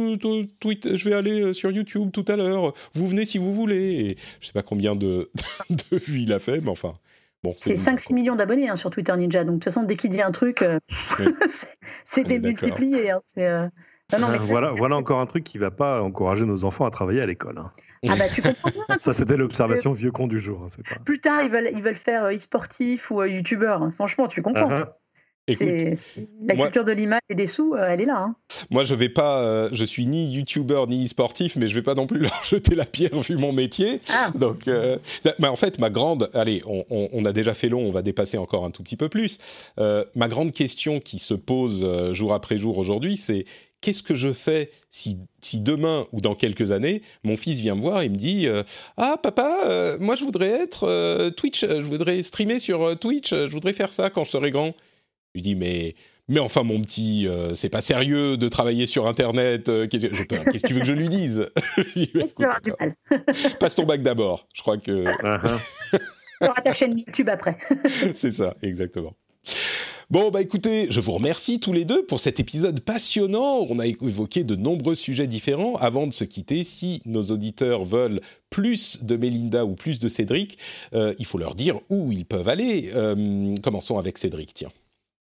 je vais aller sur YouTube tout à l'heure. Vous venez si vous voulez. Et je sais pas combien de vues il a fait, mais enfin... Bon, c'est 5-6 millions d'abonnés sur Twitter Ninja, donc de toute façon, dès qu'il dit un truc, c'est démultiplié. Hein, voilà encore un truc qui ne va pas encourager nos enfants à travailler à l'école. Hein. Ah bah tu comprends bien. Ça, c'était l'observation vieux con du jour. Hein, c'est pas... Plus tard, ils veulent faire e-sportif ou youtubeur. Franchement, tu comprends. Écoute, la culture de l'image et des sous, elle est là. Hein. Moi, je suis ni youtubeur ni sportif, mais je vais pas non plus leur jeter la pierre vu mon métier. Donc, en fait, ma grande, allez, on a déjà fait long, on va dépasser encore un tout petit peu plus. Ma grande question qui se pose jour après jour aujourd'hui, c'est qu'est-ce que je fais si demain ou dans quelques années, mon fils vient me voir et me dit ah papa, moi je voudrais être Twitch, je voudrais streamer sur Twitch, je voudrais faire ça quand je serai grand. Je lui dis mais enfin mon petit, c'est pas sérieux de travailler sur Internet. Qu'est-ce que tu veux que je lui dise? Écoute, passe ton bac d'abord. Je crois que. Tu auras ta chaîne YouTube après. C'est ça, exactement. Bon, écoutez, je vous remercie tous les deux pour cet épisode passionnant. On a évoqué de nombreux sujets différents. Avant de se quitter, si nos auditeurs veulent plus de Mélinda ou plus de Cédric, il faut leur dire où ils peuvent aller. Commençons avec Cédric, tiens.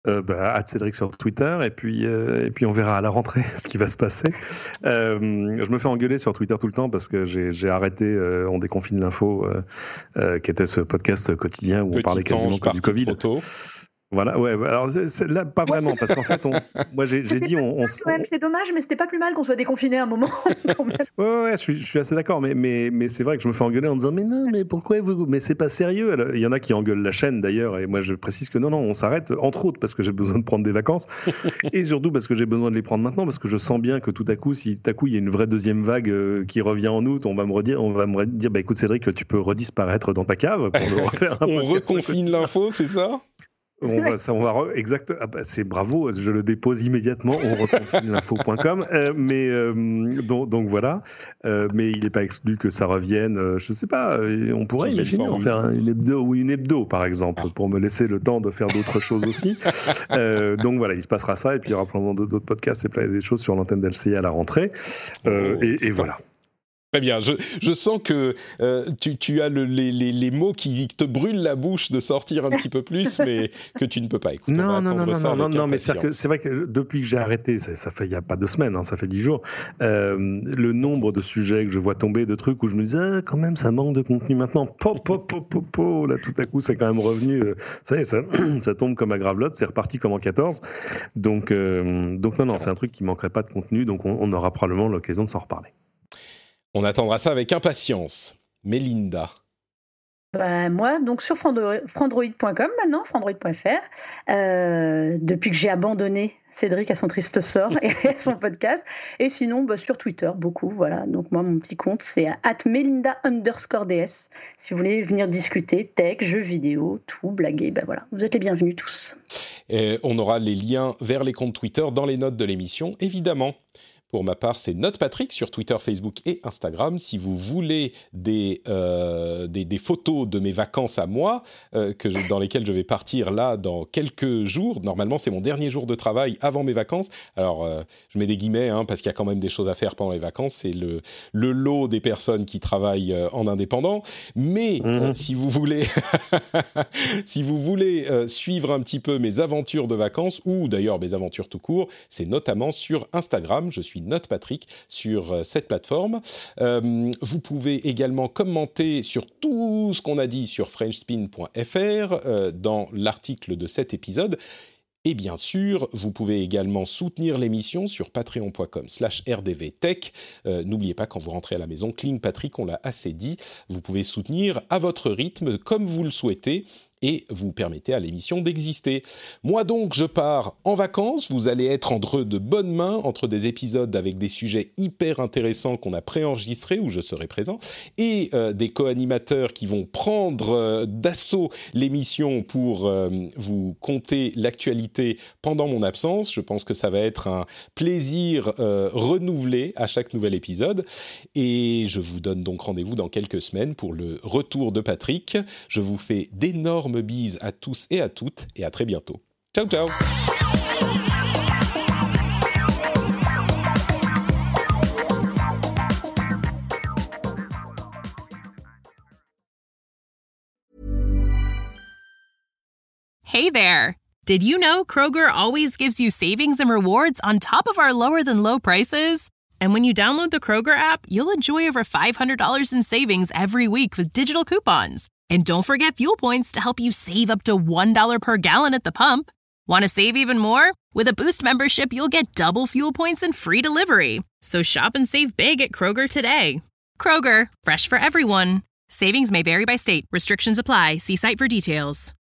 @Cédric sur Twitter et puis on verra à la rentrée ce qui va se passer. Je me fais engueuler sur Twitter tout le temps parce que j'ai arrêté On déconfine l'info qui était ce podcast quotidien où on parlait quasiment que du Covid. Trop tôt. Voilà, ouais. Alors là, pas vraiment, parce qu'en fait, moi j'ai dit, c'est dommage, mais c'était pas plus mal qu'on soit déconfiné à un moment. ouais, je suis assez d'accord, mais c'est vrai que je me fais engueuler en disant, mais non, mais pourquoi mais c'est pas sérieux. Alors, il y en a qui engueulent la chaîne d'ailleurs, et moi je précise que non, on s'arrête, entre autres parce que j'ai besoin de prendre des vacances, et surtout parce que j'ai besoin de les prendre maintenant, parce que je sens bien que tout à coup, si il y a une vraie deuxième vague qui revient en août, on va me dire, bah écoute Cédric, tu peux redisparaître dans ta cave pour nous refaire un on reconfine l'info, c'est ça? Exact. C'est bravo, je le dépose immédiatement. On reconfine l'info.com. Donc voilà. Mais il n'est pas exclu que ça revienne. Je ne sais pas. On pourrait imaginer en faire une hebdo, par exemple, pour me laisser le temps de faire d'autres choses aussi. Donc voilà, il se passera ça. Et puis il y aura plein d'autres podcasts et plein des choses sur l'antenne d'LCI à la rentrée. Et voilà. Très bien, je sens que tu as les mots qui te brûlent la bouche de sortir un petit peu plus, mais que tu ne peux pas écouter. Non, mais c'est vrai que depuis que j'ai arrêté, ça fait il n'y a pas 2 semaines, ça fait 10 jours, le nombre de sujets que je vois tomber, de trucs où je me disais, quand même, ça manque de contenu maintenant, là tout à coup, c'est quand même revenu, ça y est, ça tombe comme à Gravelotte, c'est reparti comme en 14, donc non, c'est un truc qui manquerait pas de contenu, donc on aura probablement l'occasion de s'en reparler. On attendra ça avec impatience. Mélinda. Moi, donc sur frandroid.com maintenant, frandroid.fr, depuis que j'ai abandonné Cédric à son triste sort et à son podcast. Et sinon, sur Twitter, beaucoup, voilà. Donc moi, mon petit compte, c'est @melinda_ds. Si vous voulez venir discuter tech, jeux vidéo, tout, blaguer, voilà. Vous êtes les bienvenus tous. Et on aura les liens vers les comptes Twitter dans les notes de l'émission, évidemment. Pour ma part, c'est NotePatrick sur Twitter, Facebook et Instagram. Si vous voulez des photos de mes vacances à moi, dans lesquelles je vais partir là dans quelques jours. Normalement, c'est mon dernier jour de travail avant mes vacances. Alors, je mets des guillemets parce qu'il y a quand même des choses à faire pendant les vacances. C'est le lot des personnes qui travaillent en indépendant. Mais si vous voulez, suivre un petit peu mes aventures de vacances ou d'ailleurs mes aventures tout court, c'est notamment sur Instagram. Je suis NotePatrick sur cette plateforme. Vous pouvez également commenter sur tout ce qu'on a dit sur frenchspin.fr dans l'article de cet épisode. Et bien sûr, vous pouvez également soutenir l'émission sur patreon.com/rdvtech. N'oubliez pas, quand vous rentrez à la maison, Cling Patrick, on l'a assez dit, vous pouvez soutenir à votre rythme, comme vous le souhaitez, et vous permettez à l'émission d'exister. Moi donc, je pars en vacances. Vous allez être entre de bonnes mains, entre des épisodes avec des sujets hyper intéressants qu'on a préenregistrés, où je serai présent, et des co-animateurs qui vont prendre d'assaut l'émission pour vous conter l'actualité pendant mon absence. Je pense que ça va être un plaisir renouvelé à chaque nouvel épisode. Et je vous donne donc rendez-vous dans quelques semaines pour le retour de Patrick. Je vous fais d'énormes bises à tous et à toutes, et à très bientôt. Ciao, ciao. Hey there. Did you know Kroger always gives you savings and rewards on top of our lower-than-low prices? And when you download the Kroger app, you'll enjoy over $500 in savings every week with digital coupons. And don't forget fuel points to help you save up to $1 per gallon at the pump. Want to save even more? With a Boost membership, you'll get double fuel points and free delivery. So shop and save big at Kroger today. Kroger, fresh for everyone. Savings may vary by state. Restrictions apply. See site for details.